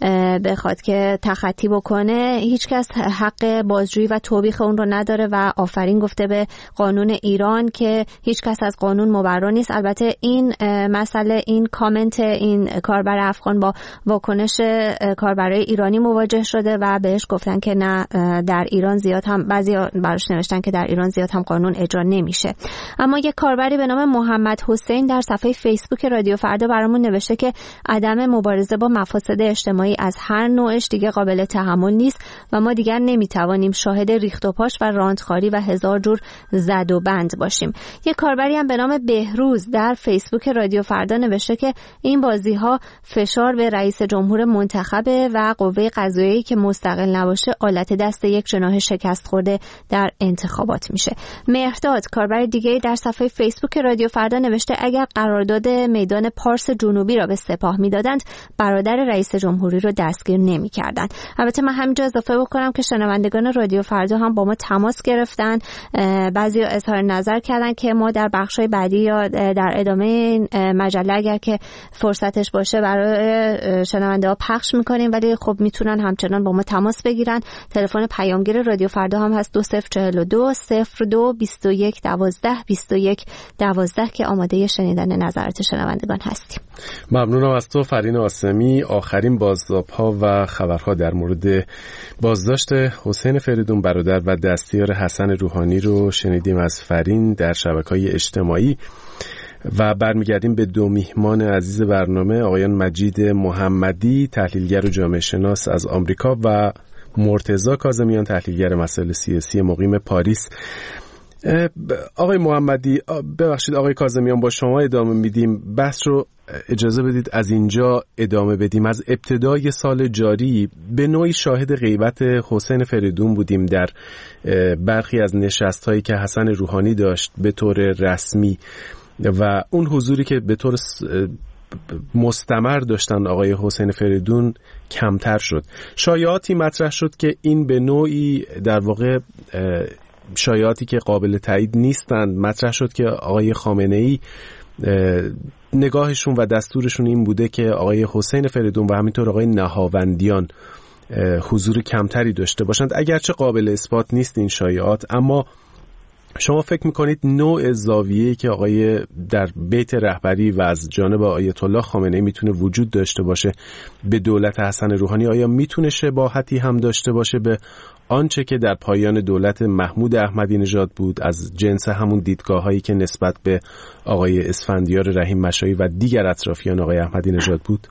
بخواد که تخطی بکنه، هیچ کس حق بازجویی و توبیخ اون رو نداره و آفرین گفته به قانون ایران که هیچ کس از قانون مبرا نیست. البته این مسئله، این کامنت این کاربر افغان با واکنش کاربرای ایرانی مواجه شده و بهش گفتن که نه، در ایران زیاد هم، بعضی براش نوشتن که در ایران زیاد هم قانون اجرا نمیشه. اما یک کاربری به نام محمد حسین در صفحه فیسبوک رادیو فردا برامون نوشته که عدم مبارزه با مفاسد اجتماعی از هر نوعش دیگه قابل تحمل نیست و ما دیگر نمیتوانیم شاهد ریخت و پاش و راندخاری و هزار جور زد و بند باشیم. یک کاربری هم به نام بهروز در فیسبوک رادیو فردا نوشته که این بازی ها فشار به رئیس جمهور منتخبه و قوه قضاییه که مستقل نباشه آلت دست یک جناح شکست خورده در انتخابات میشه. مهرداد کاربر دیگه در صفحه فیسبوک رادیو فردا نوشته اگر قرارداد میدان پارس جنوبی را به سپاه میدادند برادر رئیس جمهوری رو دستگیر نمیکردند. البته من همینجا اضافه بکنم که شنوندگان رادیو فردا هم با ما تماس گرفتن، بعضیا اظهار نظر کردن که ما در بخش‌های بعدی یا در ادامه مجله اگر که فرصتش باشه برای شنونده‌ها پخش میکنیم، ولی خب میتونن همچنان با ما تماس بگیرن. تلفن پیامگیر رادیو فردا هم هست دو صفر چهل و دو صفر دو بیست و یک دوازده بیست و یک دوازده که آماده شنیدن نظرات شنوندگان هستیم. ممنونم از تو فرین آسمی. آخرین بازتاب‌ها و خبرها در مورد بازداشت حسین فریدون برادر و دستیار حسن روحانی رو شنیدیم از فرین در شبکه‌های اجتماعی و برمیگردیم به دو میهمان عزیز برنامه، آقایان مجید محمدی تحلیلگر و جامعه شناس از آمریکا و مرتضی کاظمیان تحلیلگر مسائل سیاسی مقیم پاریس. آقای محمدی، ببخشید آقای کاظمیان، با شما ادامه میدیم. بحث رو اجازه بدید از اینجا ادامه بدیم. از ابتدای سال جاری به نوعی شاهد غیبت حسین فریدون بودیم در برخی از نشست‌هایی که حسن روحانی داشت به طور رسمی و اون حضوری که به طور مستمر داشتن آقای حسین فریدون کمتر شد. شایعاتی مطرح شد که این به نوعی در واقع شایعاتی که قابل تایید نیستند مطرح شد که آقای خامنه‌ای نگاهشون و دستورشون این بوده که آقای حسین فریدون و همینطور آقای نهاوندیان حضور کمتری داشته باشند. اگرچه قابل اثبات نیست این شایعات، اما شما فکر میکنید نوع زاویه‌ای که آقای در بیت رهبری و از جانب آیت الله خامنه‌ای میتونه وجود داشته باشه به دولت حسن روحانی، آیا میتونه شباهتی هم داشته باشه به آنچه که در پایان دولت محمود احمدی نژاد بود، از جنس همون دیدگاه‌هایی که نسبت به آقای اسفندیار رحیم مشایی و دیگر اطرافیان آقای احمدی نژاد بود؟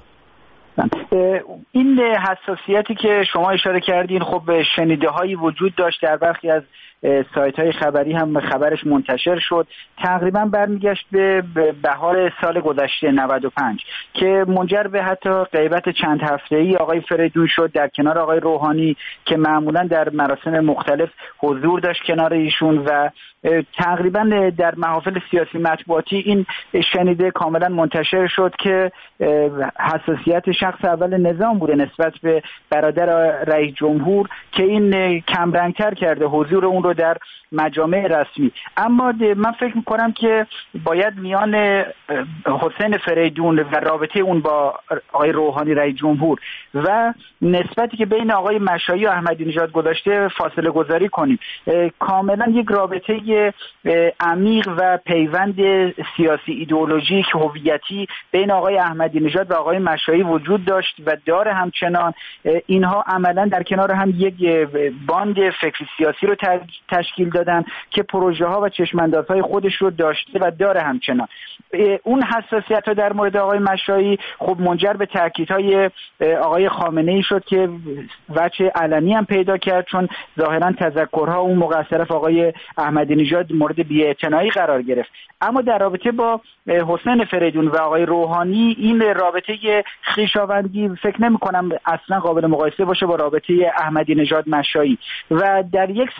این حساسیتی که شما اشاره کردین خب شنیده‌هایی وجود داشت، در برخی از سایت‌های خبری هم خبرش منتشر شد. تقریبا برمیگشت به بهار سال گذشته نود و پنج که منجر به حتی غیبت چند هفته‌ای آقای فریدون شد در کنار آقای روحانی که معمولا در مراسم مختلف حضور داشت کنار ایشون و تقریبا در محافل سیاسی مطبوعاتی این شنیده کاملا منتشر شد که حساسیت شخص اول نظام بوده نسبت به برادر رئیس جمهور که این کمرنگتر کرده حضور اون رو در مجامع رسمی. اما من فکر میکنم که باید میان حسین فریدون و رابطه اون با آقای روحانی رئیس جمهور و نسبتی که بین آقای مشایی و احمدی نژاد گذاشته فاصله گذاری کنیم. کاملا یک رابطه عمیق و پیوند سیاسی ایدئولوژیک هویتی بین آقای احمدی نژاد و آقای مشایی وجود داشت و داره همچنان. اینها عملا در کنار هم یک باند فکری سیاسی رو تشکیل دادن که پروژه ها و چشم‌اندازهای خودش رو داشته و داره همچنان. اون حساسیت ها در مورد آقای مشایی خب منجر به تاکیدهای آقای خامنه‌ای شد که وجه علنی هم پیدا کرد، چون ظاهرا تذکرها اون موقع از طرف آقای احمدی نژاد مورد بی‌اعتنایی قرار گرفت. اما در رابطه با حسین فریدون و آقای روحانی این رابطه خویشاوندی فکر نمی‌کنم اصلا قابل مقایسه باشه با رابطه احمدی نژاد مشایی. و در یک سطح دیگه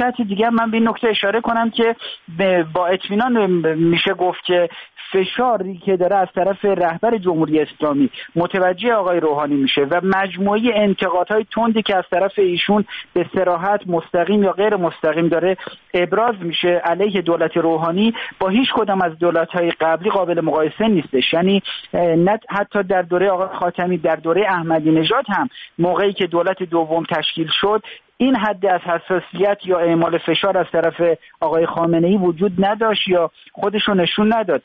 فقط من به این نکته اشاره کنم که با اطمینان میشه گفت که فشاری که داره از طرف رهبر جمهوری اسلامی متوجه آقای روحانی میشه و مجموعه انتقادهای تندی که از طرف ایشون به صراحت مستقیم یا غیر مستقیم داره ابراز میشه علیه دولت روحانی، با هیچ کدام از دولت‌های قبلی قابل مقایسه نیستش. یعنی نه حتی در دوره آقای خاتمی، در دوره احمدی نژاد هم موقعی که دولت دوم تشکیل شد این حد از حساسیت یا اعمال فشار از طرف آقای خامنه‌ای وجود نداشت یا خودشو نشون نداد.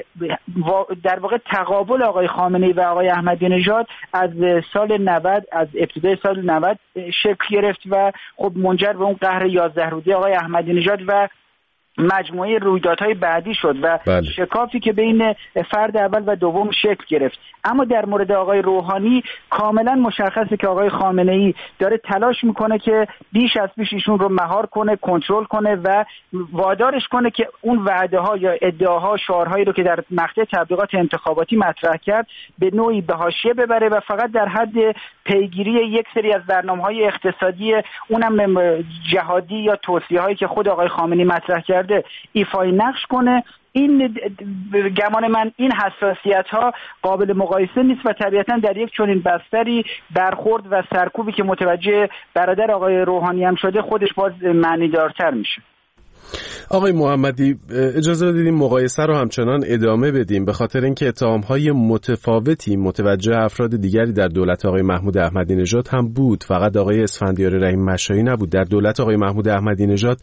در واقع تقابل آقای خامنه‌ای و آقای احمدی نژاد از سال نود، از ابتدای سال نود شکل گرفت و خب منجر به اون قهر یازده روزه آقای احمدی نژاد و مجموعه رویدادهای بعدی شد و بله. شکافی که بین فرد اول و دوم شکل گرفت. اما در مورد آقای روحانی کاملا مشخصه که آقای خامنه‌ای داره تلاش میکنه که بیش از پیش ایشون رو مهار کنه، کنترل کنه و وادارش کنه که اون وعده ها یا ادعاها، شعارهایی رو که در مقطع تبلیغات انتخاباتی مطرح کرد به نوعی به حاشیه ببره و فقط در حد پیگیری یک سری از برنامه‌های اقتصادی اونم جهادی یا توصیه‌هایی که خود آقای خامنه‌ای مطرح کرده ایفای نقش کنه. این گمان من این حساسیت ها قابل مقایسه نیست و طبیعتا در یک چنین بستری برخورد و سرکوبی که متوجه برادر آقای روحانی هم شده خودش باز معنیدارتر میشه. آقای محمدی اجازه بدید مقایسه رو همچنان ادامه بدیم به خاطر اینکه اتهام‌های متفاوتی متوجه افراد دیگری در دولت آقای محمود احمدی نژاد هم بود، فقط آقای اسفندیار رحیم مشایی نبود. در دولت آقای محمود احمدی نژاد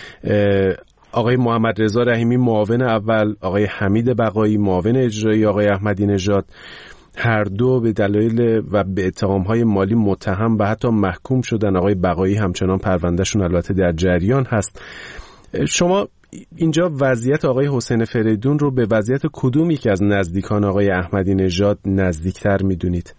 آقای محمد رضا رحیمی معاون اول، آقای حمید بقایی معاون اجرایی آقای احمدی نژاد، هر دو به دلایل و به اتهام‌های مالی متهم و حتی محکوم شدن. آقای بقایی همچنان پروندهشون البته در جریان هست. شما اینجا وضعیت آقای حسین فریدون رو به وضعیت کدوم یکی از نزدیکان آقای احمدی نژاد نزدیکتر میدونید؟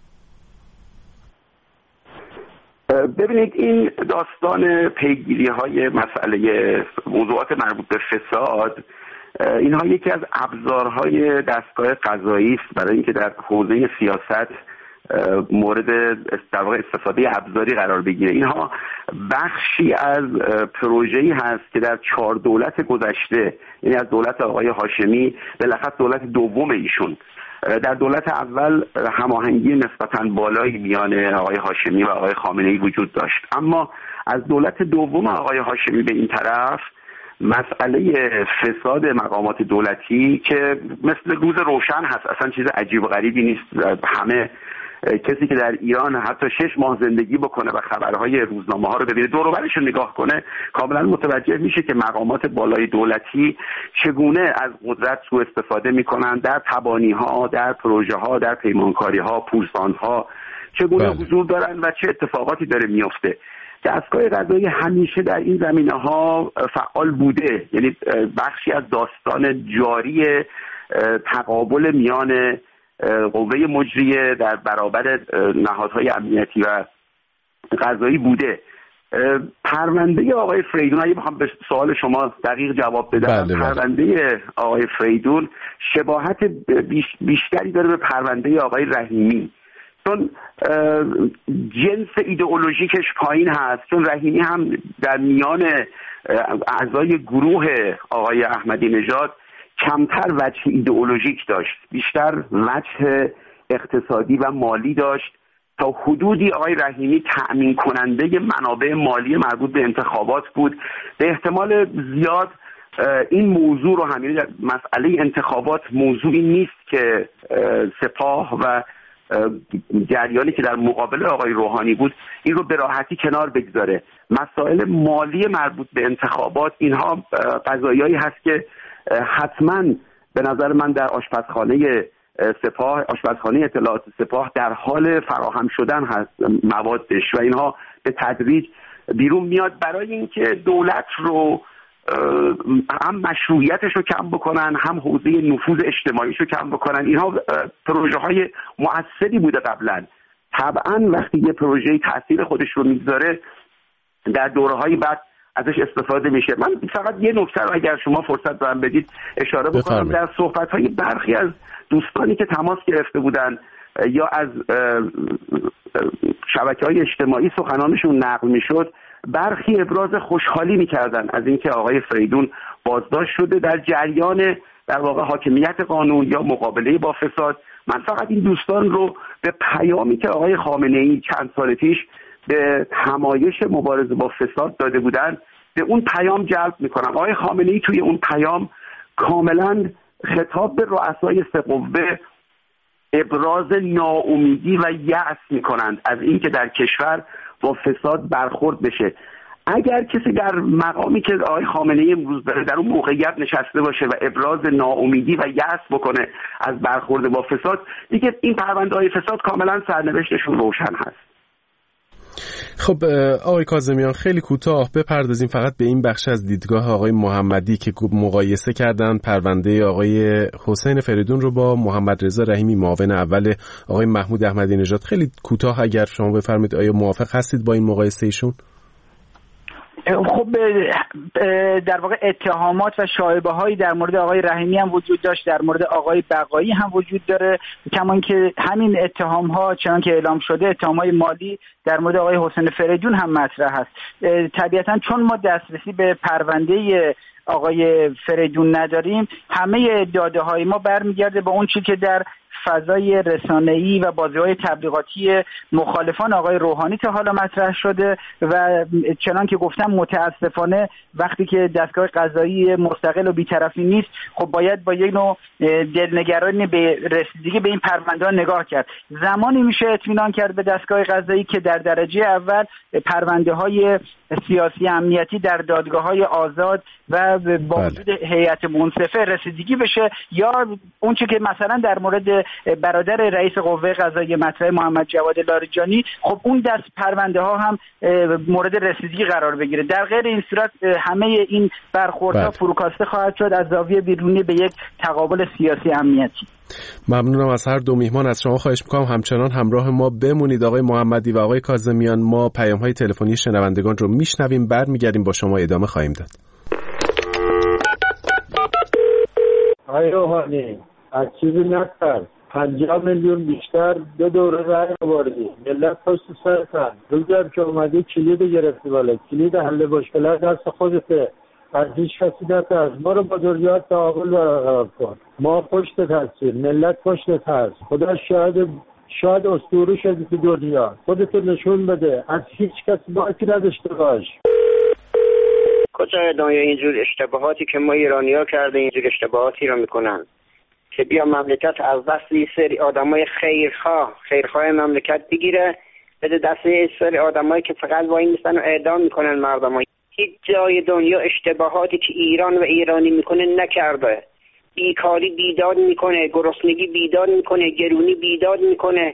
ببینید این داستان پیگیری های مسئله موضوعات مربوط به فساد، اینها یکی از ابزارهای دستگاه قضایی است برای اینکه در حوزه سیاست مورد در واقع استفاده ابزاری قرار بگیره. اینها بخشی از پروژه‌ای هست که در چهار دولت گذشته، یعنی از دولت آقای هاشمی بالاخص دولت دوم ایشون، در دولت اول هماهنگی نسبتاً بالایی میان آقای هاشمی و آقای خامنه‌ای وجود داشت، اما از دولت دوم آقای هاشمی به این طرف مسئله فساد مقامات دولتی که مثل روز روشن هست، اصلا چیز عجیب و غریبی نیست. همه کسی که در ایران حتی شش ماه زندگی بکنه و خبرهای روزنامه ها رو ببینه، دور و برش رو نگاه کنه، کاملا متوجه میشه که مقامات بالای دولتی چگونه از قدرت سوء استفاده میکنن در تبانی ها، در پروژه ها، در پیمانکاری ها، پورسان ها، چگونه حضور دارن و چه اتفاقاتی داره میفته. دستگاه قضایی همیشه در این زمینه ها فعال بوده، یعنی بخشی از داستان جاری تقابل میان قوه مجریه در برابر نهادهای امنیتی و قضایی بوده. پرونده آقای فریدون، اگه بخوام به سوال شما دقیق جواب بدم، بله بله. پرونده آقای فریدون شباهت بیشتری داره به پرونده آقای رحیمی، چون جنس ایدئولوژیکش پایین هست، چون رحیمی هم در میان اعضای گروه آقای احمدی نژاد کمتر وجه ایدئولوژیک داشت، بیشتر وجه اقتصادی و مالی داشت. تا حدودی آقای رحیمی تأمین کننده منابع مالی مربوط به انتخابات بود. به احتمال زیاد این موضوع رو همین مسئله انتخابات موضوعی نیست که سپاه و جریانی که در مقابل آقای روحانی بود این رو به راحتی کنار بگذاره. مسائل مالی مربوط به انتخابات اینها قضایایی هست که حتما به نظر من در آشپزخانه سپاه، آشپزخانه اطلاعات سپاه در حال فراهم شدن هست موادش و اینها به تدریج بیرون میاد برای اینکه دولت رو هم مشروعیتش رو کم بکنن، هم حوزه نفوذ اجتماعیش رو کم بکنن. اینها پروژه های مؤثری بوده قبلا. طبعا وقتی یه پروژه تاثیر خودش رو میگذاره در دوره‌های بعد ازش استفاده میشه. من فقط یه نکته رو اگر شما فرصت دارم بدید اشاره بکنم. در صحبت‌های برخی از دوستانی که تماس گرفته بودن یا از شبکه‌های اجتماعی سخنانشون نقل میشد، برخی ابراز خوشحالی میکردن از اینکه آقای فریدون بازداشت شده در جریان در واقع حاکمیت قانون یا مقابله با فساد. من فقط این دوستان رو به پیامی که آقای خامنه‌ای چند سال پیش به همایش مبارزه با فساد داده بودن به اون پیام جلب میکنم. آقای خامنه‌ای توی اون پیام کاملا خطاب به رؤسای سه قوه ابراز ناامیدی و یأس میکنند از اینکه در کشور با فساد برخورد بشه. اگر کسی در مقامی که آقای خامنه‌ای امروز داره در اون موقعیت نشسته باشه و ابراز ناامیدی و یأس بکنه از برخورد با فساد، دیگه این پرونده‌های فساد کاملا سرنوشتشون روشن هست. خب آقای کاظمیان خیلی کوتاه بپردازیم فقط به این بخش از دیدگاه آقای محمدی که مقایسه کردن پرونده آقای حسین فریدون رو با محمد رضا رحیمی معاون اول آقای محمود احمدی نژاد. خیلی کوتاه اگر شما بفرمایید آیا موافق هستید با این مقایسه ایشون؟ خب در واقع اتهامات و شایبه هایی در مورد آقای رحیمی هم وجود داشت، در مورد آقای بقایی هم وجود داره، کمان که همین اتهام ها چنان که اعلام شده اتهام های مالی در مورد آقای حسین فریدون هم مطرح هست. طبیعتا چون ما دسترسی به پرونده آقای فریدون نداریم، همه داده های ما برمیگرده با اون چیزی که در فضای رسانه‌ای و بازی‌های تبلیغاتی مخالفان آقای روحانی تا حالا مطرح شده و چنان که گفتم متاسفانه وقتی که دستگاه قضایی مستقل و بی‌طرفی نیست، خب باید با یک نوع دلنگرانی به رسیدگی به این پرونده نگاه کرد. زمانی میشه اطمینان کرد به دستگاه قضایی که در درجه اول پرونده‌های سیاسی امنیتی در دادگاه‌های آزاد و با وجود هیئت منصفه رسیدگی بشه، یا اون چیزی که مثلا در مورد برادر رئیس قوه قضاییه مطرح محمد جواد لاریجانی، خب اون دست پرونده ها هم مورد رسیدگی قرار بگیره. در غیر این صورت همه این برخوردها فروکاسته خواهد شد از زاویه بیرونی به یک تقابل سیاسی امنیتی. ممنونم از هر دو میهمان. از شما خواهش میکنم همچنان همراه ما بمونید آقای محمدی و آقای کاظمیان. ما پیام های تلفنی شنوندگان رو میشنویم، برمیگردیم با شما ادامه خواهیم داد. آقای روحانی از چیزی نکر پنجاه میلیون بیشتر دو دوره رای آوردی، ملت پشت سرتن. روزم که اومدی کلید گرفتی بالا، کلید حل مشکلات دست خودته، از هیچ کسی نترس. ما رو با دنیا تعامل برقرار کن، ما پشتت هستیم، ملت پشتت هست. خدا شاید شاید اسطوره شدی تو دنیا، خودتو نشون بده، از هیچ کسی باکی نداشته باش. کجا ادامه اینجور اشتباهاتی که ما ایرانی‌ها کرده اینجور اشتباهاتی رو میکنن که بیا مملکت از دست یه سری آدمای خیرخواه خیرخواه مملکت بگیره بده دست یه سری آدمایی که فقط وای میستن و اعدام میکنن مردم. هیچ جای دنیا اشتباهاتی که ایران و ایرانی میکنه نکرده. بیکاری بیداد میکنه، گرسنگی بیداد میکنه، گرونی بیداد میکنه.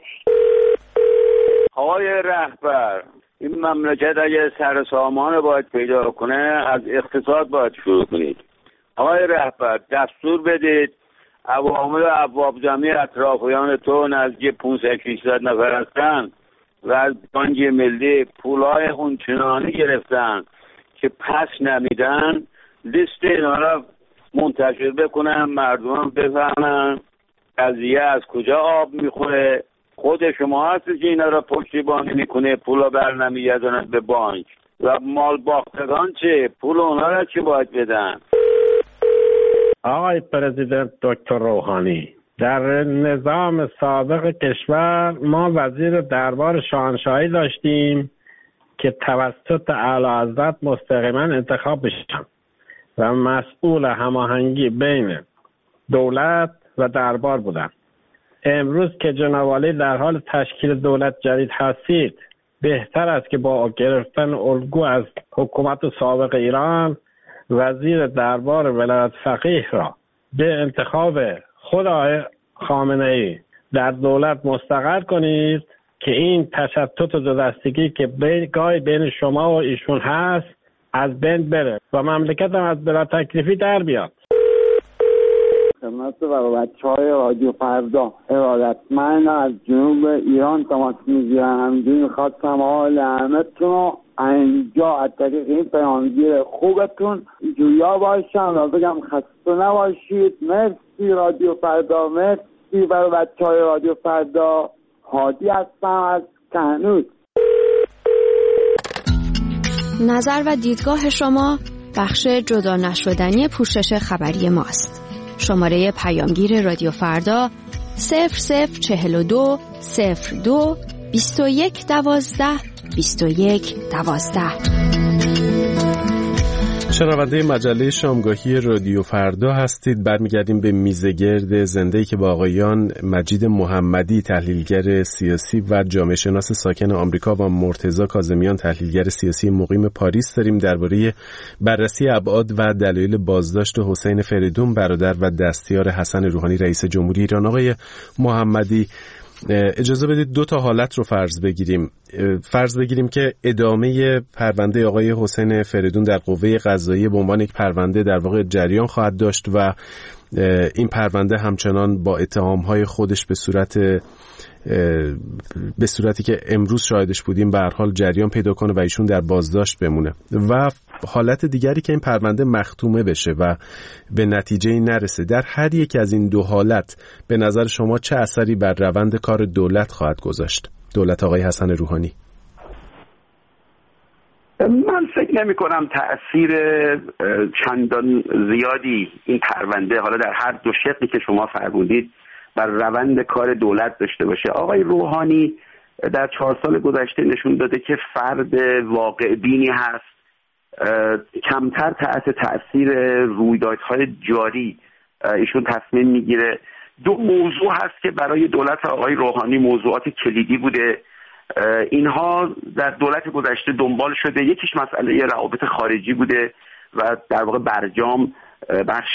آقای رهبر، این مملکت اگه سر سامان باید پیدا کنه از اقتصاد باید شروع کنید. آقای رهبر دستور بدید عوامل و ابواب جمعی اطرافیان تو نزدیک پانصد ششصد نفر هستن و از بانک ملی پولای اونچنانی گرفتن که پس نمیدن، لیست اینا را منتشر بکنن، مردم بفهمن قضیه از کجا آب میخوره. خود شما هستید که اینا را پشتیبانی میکنه، پولا بر نمیگردند به بانک و مال باختگان چه؟ پول اونا را چه باید بدن؟ آقای پرزیدنت دکتر روحانی، در نظام سابق کشور ما وزیر دربار شاهنشاهی داشتیم که توسط اعلیحضرت مستقیما انتخاب بشن و مسئول هماهنگی بین دولت و دربار بودن. امروز که جناب عالی در حال تشکیل دولت جدید هستید، بهتر است که با گرفتن الگو از حکومت سابق ایران وزیر دربار ولایت فقیه را به انتخاب خود آقای خامنه‌ای در دولت مستقر کنید که این تشتت و دودستگی که گاهی بین شما و ایشون هست از بین بره و مملکت هم از بلا تکلیفی در بیاد. خدمت بچه‌های رادیو فردا ارادت من از جنوب ایران تماس میگیرم. همینجوری میخواستم حال همتون رو اینجا از طریق این پیامگیر خوبتون جویا باشم و بگم خسته نباشید. مرسی رادیو فردا، مرسی برای بچه‌های رادیو فردا. هادی هستم از کهنوت. نظر و دیدگاه شما بخش جدا نشدنی پوشش خبری ماست. شماره پیامگیر رادیو فردا صفر صفر چهل و دو صفر دو بیست و یک دوازده بیست و یک دوازده. شنونده مجله شامگاهی رادیو فردا هستید. برمیگردیم به میزگرد زنده‌ای که با آقایان مجید محمدی تحلیلگر سیاسی و جامعه شناس ساکن آمریکا و مرتضی کاظمیان تحلیلگر سیاسی مقیم پاریس داریم درباره بررسی ابعاد و دلایل بازداشت حسین فریدون برادر و دستیار حسن روحانی رئیس جمهوری ایران. آقای محمدی، اجازه بدید دو تا حالت رو فرض بگیریم. فرض بگیریم که ادامه پرونده آقای حسین فریدون در قوه قضاییه به عنوان یک پرونده در واقع جریان خواهد داشت و این پرونده همچنان با اتهام‌های خودش به صورت به صورتی که امروز شاهدش بودیم به هر حال جریان پیدا کنه و ایشون در بازداشت بمونه، و حالت دیگری که این پرونده مختومه بشه و به نتیجه‌ای نرسه. در هر یک از این دو حالت به نظر شما چه اثری بر روند کار دولت خواهد گذاشت، دولت آقای حسن روحانی؟ من فکر نمی کنم تأثیر چندان زیادی این پرونده حالا در هر دو شقی که شما فرمودید بر روند کار دولت داشته باشه. آقای روحانی در چهار سال گذشته نشون داده که فرد واقع بینی هست، کمتر تحت تأثیر رویدادهای جاری ایشون تصمیم میگیره. دو موضوع هست که برای دولت آقای روحانی موضوعات کلیدی بوده، اینها در دولت گذشته دنبال شده. یکیش مسئله روابط خارجی بوده و در واقع برجام بخش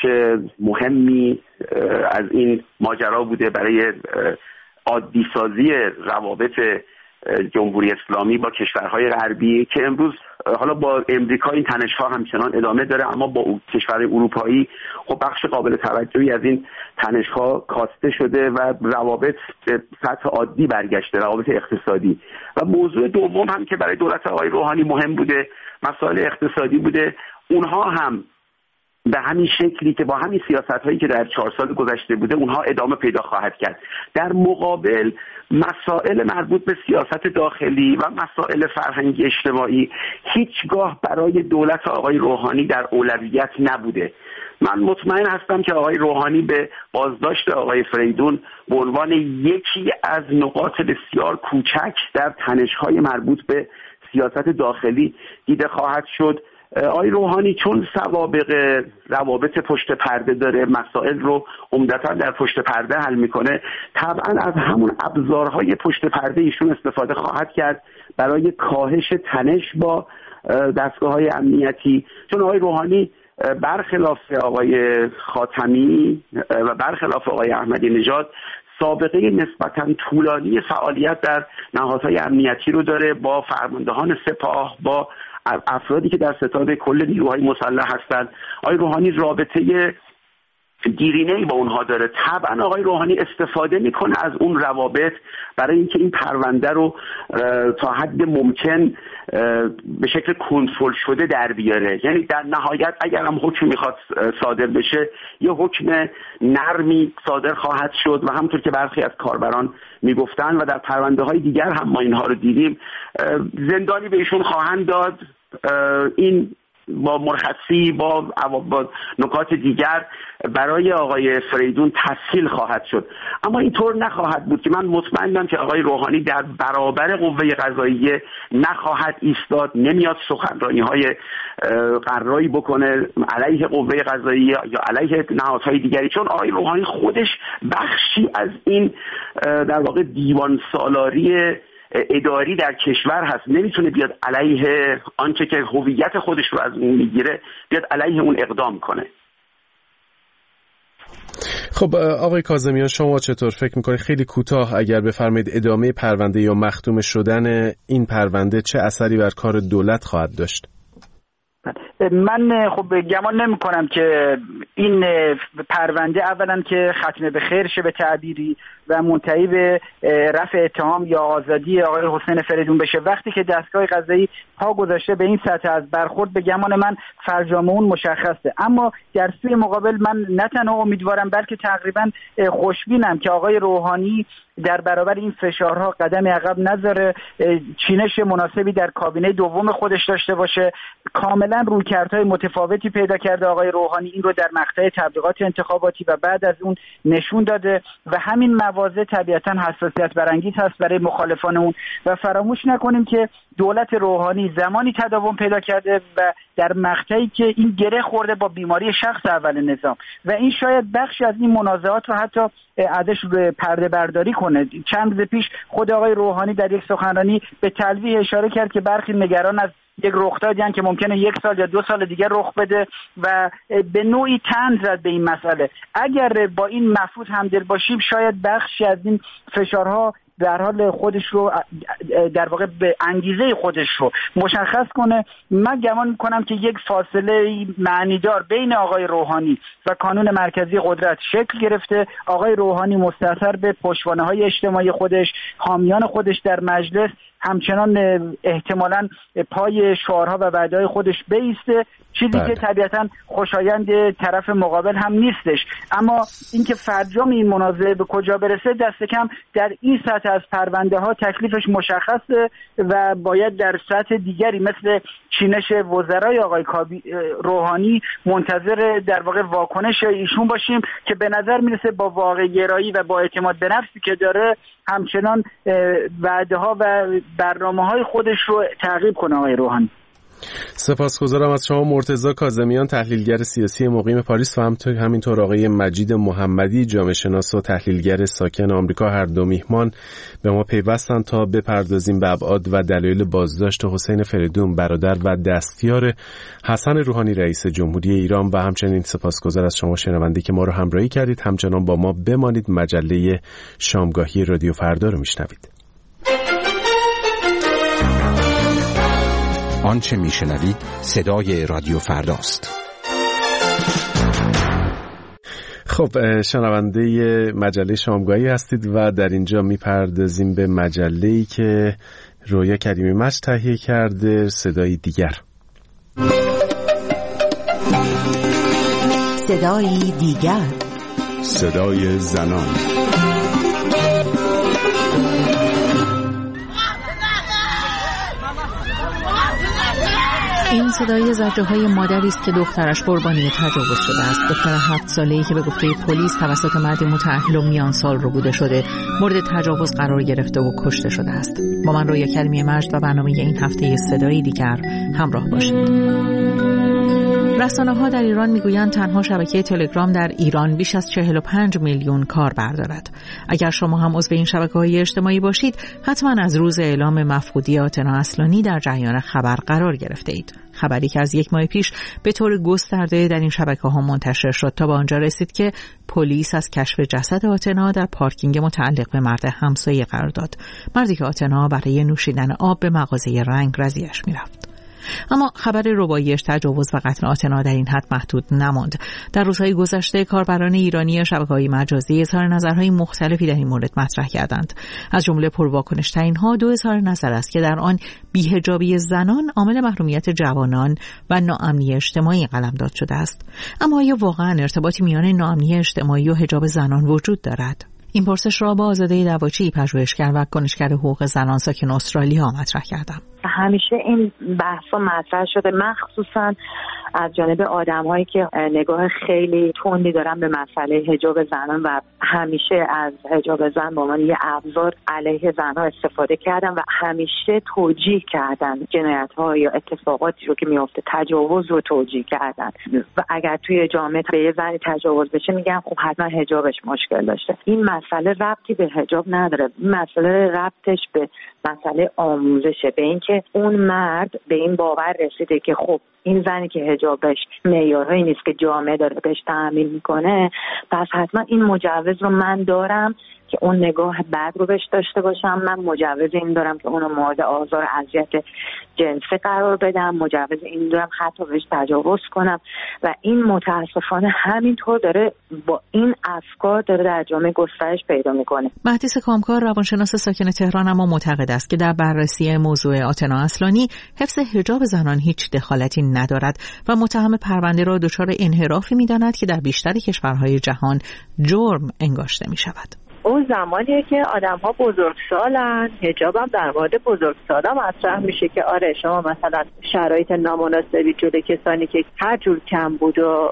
مهمی از این ماجرا بوده برای عادی سازی روابط جمهوری اسلامی با کشورهای غربی که امروز حالا با امریکا این تنش‌ها همچنان ادامه داره، اما با کشورهای اروپایی خب بخش قابل توجهی از این تنش‌ها کاسته شده و روابط به سطح عادی برگشته، روابط اقتصادی. و موضوع دوم هم که برای دولت آقای روحانی مهم بوده مسائل اقتصادی بوده، اونها هم به همین شکلی که با همین سیاست‌هایی که در چهار سال گذشته بوده اونها ادامه پیدا خواهد کرد. در مقابل مسائل مربوط به سیاست داخلی و مسائل فرهنگی اجتماعی هیچگاه برای دولت آقای روحانی در اولویت نبوده. من مطمئن هستم که آقای روحانی به بازداشت آقای فریدون به عنوان یکی از نقاط بسیار کوچک در تنش‌های مربوط به سیاست داخلی دیده خواهد شد. آقای روحانی چون سوابق روابط پشت پرده داره، مسائل رو عمدتاً در پشت پرده حل میکنه، طبعاً از همون ابزارهای پشت پرده ایشون استفاده خواهد کرد برای کاهش تنش با دستگاه‌های امنیتی. چون آقای روحانی برخلاف آقای خاتمی و برخلاف آقای احمدی نژاد سابقه نسبتاً طولانی فعالیت در نهادهای امنیتی رو داره، با فرماندهان سپاه، با افرادی که در ستاد کل نیروهای مسلح هستند. آقای روحانی رابطه دیرینه‌ای با اونها داره. طبعا آقای روحانی استفاده میکنه از اون روابط برای اینکه این پرونده رو تا حد ممکن به شکل کنترل شده در بیاره. یعنی در نهایت اگر هم حکم میخواد صادر بشه یه حکم نرمی صادر خواهد شد و همونطور که برخی از کاربران میگفتن و در پرونده های دیگر هم ما اینها رو دیدیم، زندانی به ایشون خواهند داد. این با مرخصی با, با نکات دیگر برای آقای فریدون تسهیل خواهد شد. اما اینطور نخواهد بود که من مطمئنم که آقای روحانی در برابر قوه قضاییه نخواهد ایستاد، نمیاد سخنرانی های قرایی بکنه علیه قوه قضاییه یا علیه نهادهای دیگری، چون آقای روحانی خودش بخشی از این در واقع دیوان سالاری اداری در کشور هست. نمیتونه بیاد علیه آنچه که هویت خودش رو از اون میگیره بیاد علیه اون اقدام کنه. خب آقای کاظمیان، شما چطور فکر میکنید؟ خیلی کوتاه اگر بفرمایید ادامه پرونده یا مختوم شدن این پرونده چه اثری بر کار دولت خواهد داشت؟ من خب گمان نمی کنم که این پرونده اولا که ختم به خیر شه به تعبیری و منتهی به رفع اتهام یا آزادی آقای حسین فریدون بشه. وقتی که دستگاه قضایی پا گذاشته به این سطح از برخورد، به گمان من فرجام اون مشخصه. اما در سوی مقابل من نه تنها امیدوارم بلکه تقریبا خوشبینم که آقای روحانی در برابر این فشارها قدم عقب نذاره، چینش مناسبی در کابینه دوم خودش داشته باشه. کاملا رویکردهای متفاوتی پیدا کرده آقای روحانی، این رو در مقطع تبلیغات انتخاباتی و بعد از اون نشون داده و همین مواضع طبیعتا حساسیت برانگیز هست برای مخالفان اون. و فراموش نکنیم که دولت روحانی زمانی تداوم پیدا کرده و در مقطعی که این گره خورده با بیماری شخص اول نظام و این شاید بخشی از این منازعات رو حتی ازش پرده برداری کنه. چند روز پیش خود آقای روحانی در یک سخنرانی به تلویح اشاره کرد که برخی نگران از یک رخدادی هستند که ممکنه یک سال یا دو سال دیگر رخ بده و به نوعی طعن زد به این مسئله. اگر با این مفروض همدل باشیم شاید بخشی از این فشارها در حال خودش رو در واقع به انگیزه خودش رو مشخص کنه. من گمان میکنم که یک فاصله معنیدار بین آقای روحانی و کانون مرکزی قدرت شکل گرفته. آقای روحانی مستأثر به پشتوانه‌های اجتماعی خودش، حامیان خودش در مجلس همچنان احتمالاً پای شعارها و وعده‌های خودش بیسته، چیزی بله. که طبیعتاً خوشایند طرف مقابل هم نیستش. اما اینکه فرجام این منازعه به کجا برسه دست کم در این سطح از پرونده ها تکلیفش مشخصه و باید در سطح دیگری مثل چینش وزرای آقای روحانی منتظر در واقع واکنش ایشون باشیم که به نظر میرسه با واقع گرایی و با اعتماد به نفسی که داره همچنان وعده ها و برنامه های خودش رو تعقیب کنه آقای روحانی. سپاسگزارم از شما مرتضی کاظمیان، تحلیلگر سیاسی مقیم پاریس و همینطور آقای مجید محمدی، جامعه شناس و تحلیلگر ساکن آمریکا. هر دو میهمان به ما پیوستند تا بپردازیم به ابعاد و دلایل بازداشت حسین فریدون، برادر و دستیار حسن روحانی رئیس جمهوری ایران و همچنین سپاسگزار از شما شنونده که ما رو همراهی کردید. همچنان با ما بمانید. مجله شامگاهی رادیو فردا رو میشنوید. آنچه میشنوید صدای رادیو فرداست. خب شنونده مجله شامگاهی هستید و در اینجا میپردازیم به مجله‌ای که رویا کریمی مجد تهیه کرده، صدای دیگر. صدای دیگر، صدای زنان. این صدای زجرهای مادری است که دخترش قربانی تجاوز شده است. دختر هفت ساله‌ای که به گفته پلیس توسط مردی متأهل و میان سال رو بوده شده مورد تجاوز قرار گرفته و کشته شده است. با من رویا کریمی مجد و برنامه این هفته صدای دیگر همراه باشید. رسانه‌ها در ایران میگویند تنها شبکه تلگرام در ایران بیش از چهل و پنج میلیون کاربر دارد. اگر شما هم عضو این شبکه‌های اجتماعی باشید، حتما از روز اعلام مفقودی آتنا اصلانی در جریان خبر قرار گرفته اید. خبری که از یک ماه پیش به طور گسترده در این شبکه‌ها منتشر شد تا به آنجا رسید که پلیس از کشف جسد آتنا در پارکینگ متعلق به مرد همسایه قرار داد. مردی که آتنا برای نوشیدن آب به مغازه رنگ رزیش می‌رفت. اما خبر ربایی‌اش تجاوز و قتل آتنا در این حد محدود نماند. در روزهای گذشته کاربران ایرانی شبکه‌های مجازی اظهار نظرهای مختلفی در این مورد مطرح کردند. از جمله پرواکنش‌ترین‌ها دو اظهار نظر است که در آن بی‌حجابی زنان عامل محرومیت جوانان و ناامنی اجتماعی قلمداد شده است. اما آیا واقعاً ارتباطی میان ناامنی اجتماعی و حجاب زنان وجود دارد؟ این پرسش را با آزاده دواچی، پژوهشگر و کنشگر حقوق زنان ساکن استرالیا مطرح کردم. همیشه این بحثا مطرح شده، مخصوصا از جانب آدم‌هایی که نگاه خیلی تندی دارن به مسئله حجاب زنان و همیشه از حجاب زن به عنوان یه ابزار علیه زنها استفاده کردن و همیشه توجیه کردن جنایت‌ها یا اتفاقاتی رو که میفته، تجاوز رو توجیه کردن و اگر توی جامعه به یه زنی تجاوز بشه میگن خب حتما حجابش مشکل داشته. این مسئله ربطی به حجاب نداره. این مسئله ربطش به مسئله آموزشه، به اینکه اون مرد به این باور رسیده که خب این زنی که حجابش معیارهایی نیست که جامعه داره بهش تحمیل میکنه، پس حتما این مجوز رو من دارم که اون نگاه بد رو بهش داشته باشم، من مجوز این دارم که اونو مورد آزار و اذیت جنسی قرار بدم، مجوز این دارم حتی بهش تجاوز کنم و این متاسفانه همینطور داره با این افکار داره در جامعه گسترش پیدا میکنه. مهدیس کامکار روانشناس ساکن تهران اما معتقد است که در بررسی موضوع آتنا اصلانی حفظ حجاب زنان هیچ دخالتی ندارد و متهم پرونده را دچار انحرافی می‌داند که در بیشتر کشورهای جهان جرم انگاشته می‌شود. اون زمانیه که آدم ها بزرگسالن، حجاب هم در مورد بزرگسالا مطرح میشه که آره شما مثلا شرایط نامناسبی جلوی کسانی که هر جور کم بود و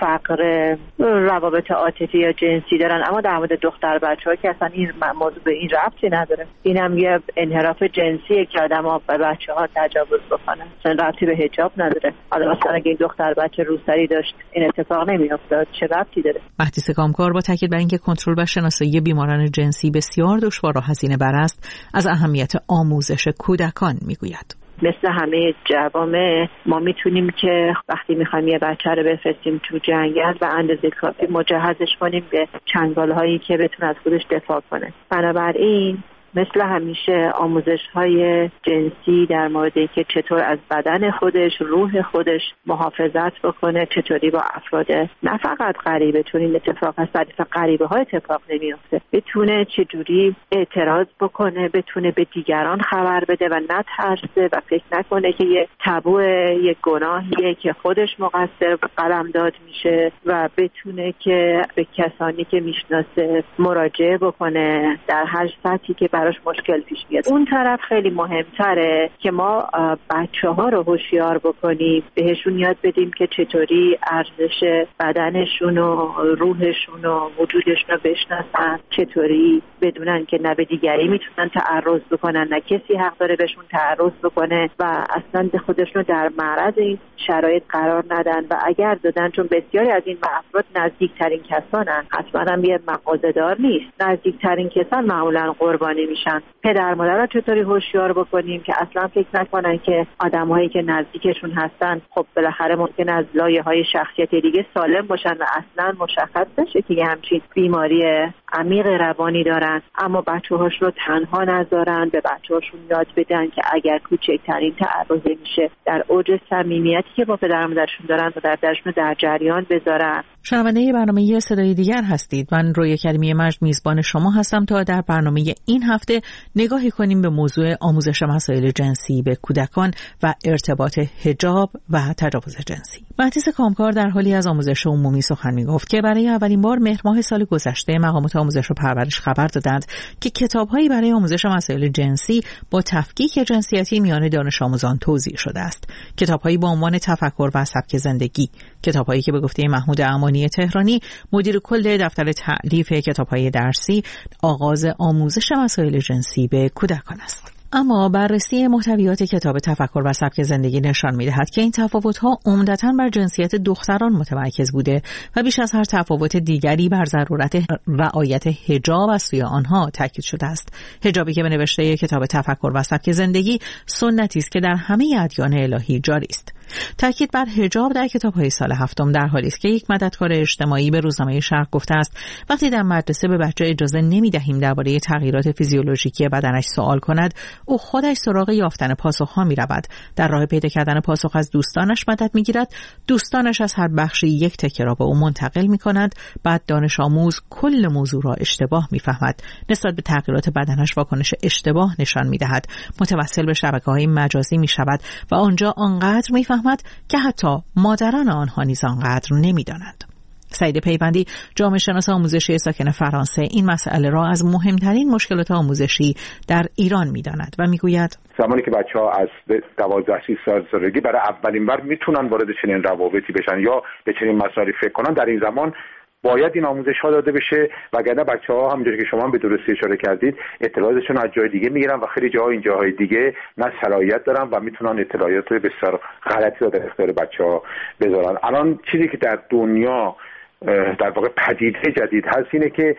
فقر روابط عاطفی یا جنسی دارن، اما در مورد دختر بچه‌ها که اصلا این موضوع به این ربطی نداره. اینم یه انحراف جنسیه که آدم‌ها به بچه‌ها تجاوز بکنن، اصلا ربطی به حجاب نداره. حالا مثلا اگه این دختر بچه روسری داشت این اتفاق نمی‌افتاد، چه ربطی داره؟ مهدیس کامکار با تاکید بر اینکه کنترل و شناسایی بیماران جنسی بسیار دشوار و هزینه بر است، از اهمیت آموزش کودکان میگوید. مثل همه جوامع ما میتونیم که وقتی میخوایم یه بچه رو بفرستیم تو جنگل و اندازه کافی مجهزش کنیم به چنگال‌هایی که بتونه از خودش دفاع کنه. بنابراین مثل همیشه آموزش‌های جنسی در مورد اینکه چطور از بدن خودش، روح خودش محافظت بکنه، چطوری با افراد نه فقط غریبه، چون این اتفاق هست در غریبه ها اتفاق نمیفته، بتونه چجوری اعتراض بکنه، بتونه به دیگران خبر بده و نترسه و فکر نکنه که یه تابو، یه گناهیه که خودش مقصر قلمداد میشه و بتونه که به کسانی که میشناسه مراجعه بکنه در هر سطحی که براش مشکل پیش بیاد. اون طرف خیلی مهمتره که ما بچه ها رو هوشیار بکنیم، بهشون یاد بدیم که چطوری ارزش بدنشون و روحشون و وجودشون رو بشناسن، چطوری بدونن که نه به دیگری میتونن تعرض بکنن، نه کسی حق داره بهشون تعرض بکنه و اصلا خودشون رو در معرض این شرایط قرار ندن و اگر دادن، چون بسیاری از این افراد نزدیکترین کسانن، حتما هم یه مغازه‌دار نیست، نزدیکترین کسان معمولا قربانی میشن. پدر مادر رو چطوری هوشیار بکنیم که اصلا فکر نکنن که آدمایی که نزدیکشون هستن خب بالاخره ممکن از لایه‌های شخصیت دیگه سالم باشن و اصلا مشخص نشه که همچین بیماری عمیق روانی دارن، اما بچه‌هاش رو تنها نذارن، به بچه‌هاشون یاد بدن که اگر کوچکترین تعرض میشه در اوج صمیمیتی که با پدر مادرشون دارن و در درشون در جریان بذارن. شنونده برنامه صدای دیگر هستید. من رویا کریمی مجد میزبان شما هستم تا در برنامه این هفته نگاهی کنیم به موضوع آموزش مسائل جنسی به کودکان و ارتباط حجاب و تجاوز جنسی. مهدیس کامکار در حالی از آموزش عمومی سخن میگفت که برای اولین بار مهر ماه سال گذشته مقامات آموزش و پرورش خبر دادند که کتاب‌هایی برای آموزش مسائل جنسی با تفکیک جنسیتی میان دانش آموزان توزیع شده است. کتاب‌هایی با عنوان تفکر و سبک زندگی، کتاب‌هایی که به گفته محمود امانی تهرانی مدیر کل دفتر تألیف کتاب‌های درسی، آغاز آموزش مسائل جنسی به کودکان است. اما بررسی محتویات کتاب تفکر و سبک زندگی نشان می‌دهد که این تفاوت‌ها عمدتاً بر جنسیت دختران متمرکز بوده و بیش از هر تفاوت دیگری بر ضرورت رعایت حجاب از سوی آنها تاکید شده است. حجابی که به نوشته کتاب تفکر و سبک زندگی سنتی است که در همه ادیان الهی جاری است. تاکید بر حجاب در کتاب‌های سال هفتم در حالی است که یک مددکار اجتماعی به روزنامه شرق گفته است وقتی در مدرسه به بچه اجازه نمی‌دهیم درباره تغییرات فیزیولوژیکی بدنش سوال کند، او خودش سراغ یافتن پاسخ‌ها می‌رود. در راه پیدا کردن پاسخ از دوستانش مدد می‌گیرد، دوستانش از هر بخشی یک تکه را به او منتقل می‌کنند، بعد دانش آموز کل موضوع را اشتباه می‌فهمد، نسبت به تغییرات بدنش واکنش اشتباه نشان می‌دهد، متوسل به شبکه‌های مجازی می‌شود و آنجا آنقدر می‌فهمد که حتی مادران آنها نیز آنقدر نمی‌دانند. سعید پیوندی، جامعه شناس آموزشی ساکن فرانسه، این مسئله را از مهمترین مشکلات آموزشی در ایران می‌داند و می‌گوید زمانی که بچه‌ها از دوازده سالگی برای اولین بار میتونن وارد چنین روابطی بشن یا به چنین مسائلی فکر کنن، در این زمان باید این آموزش ها داده بشه، وگرنه بچه‌ها همونجوری که شما به درستی اشاره کردید اطلاعاتشون از جای دیگه میگیرن و خیلی جاها این جاهای دیگه نه صلاحیت دارن و میتونن اطلاعات بسیار غلطی رو در اختیار بچه‌ها بذارن. الان چیزی که در دنیا در واقع پدیده جدید هست اینه که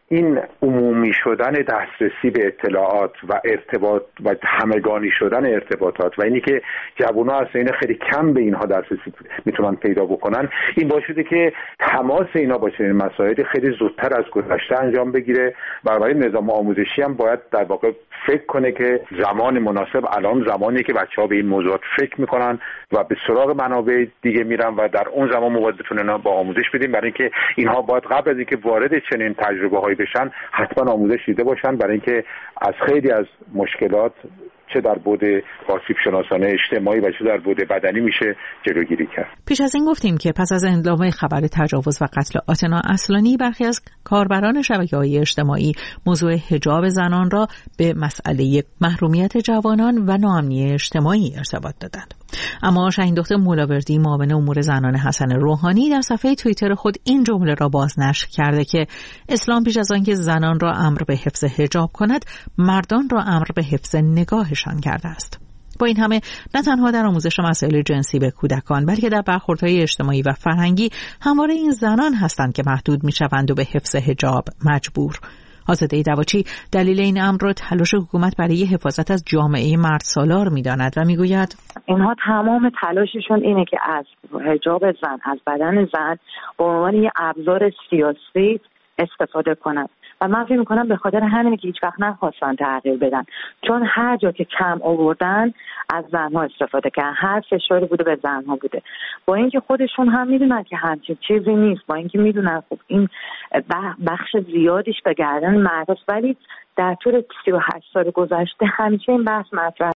این عمومی شدن دسترسی به اطلاعات و ارتباط و همگانی شدن ارتباطات و اینی که جوونا از این خیلی کم به اینها دسترسی میتونن پیدا بکنن، این باعث شده که تماس اینا با چنین مسائلی خیلی زودتر از گذشته انجام بگیره. برای نظام آموزشی هم باید در واقع فکر کنه که زمان مناسب الان زمانی که بچه‌ها به این موضوعات فکر میکنن و به سراغ منابع دیگه میرن و در اون زمان ما باید بتونن با آموزش بدیم، برای اینکه اینها باید قبل از اینکه وارد چنین تجربه‌هایی بشن حتما آموزش دیده باشن، برای اینکه از خیلی از مشکلات چه در بعد آسیب شناسانه اجتماعی و چه در بعد بدنی میشه جلوگیری کرد. پیش از این گفتیم که پس از انقلاب خبر تجاوز و قتل آتنا اصلانی، برخی از کاربران شبکه‌های اجتماعی موضوع حجاب زنان را به مسئله محرومیت جوانان و ناامنی اجتماعی ارتباط دادند. اما شاهین دختر مولاوردی، معاون امور زنان حسن روحانی، در صفحه توییتر خود این جمله را بازنشر کرده که اسلام پیش از آنکه زنان را امر به حفظ حجاب کند، مردان را امر به حفظ نگاهشان کرده است. با این همه نه تنها در آموزش مسائل جنسی به کودکان، بلکه در برخوردهای اجتماعی و فرهنگی همواره این زنان هستند که محدود می‌شوند و به حفظ حجاب مجبور. آزاده دواچی دلیل این امر را تلاش حکومت برای حفاظت از جامعه مرد سالار می‌داند و می‌گوید اینها تمام تلاششون اینه که از حجاب زن، از بدن زن به عنوان یک ابزار سیاسی استفاده کنند و من فکر می‌کنم به خاطر همینه که هیچ وقت نخواستن تغییر بدن، چون هر جا که کم آوردن از زنها استفاده کردن، هر فشاری بوده به زنها بوده، با اینکه خودشون هم میدونن که همچین چیزی نیست، با اینکه میدونن خب این بخش زیادیش به گردن مرداست، ولی در طول سی و هشت سال گذشته همیشه این بحث مطرح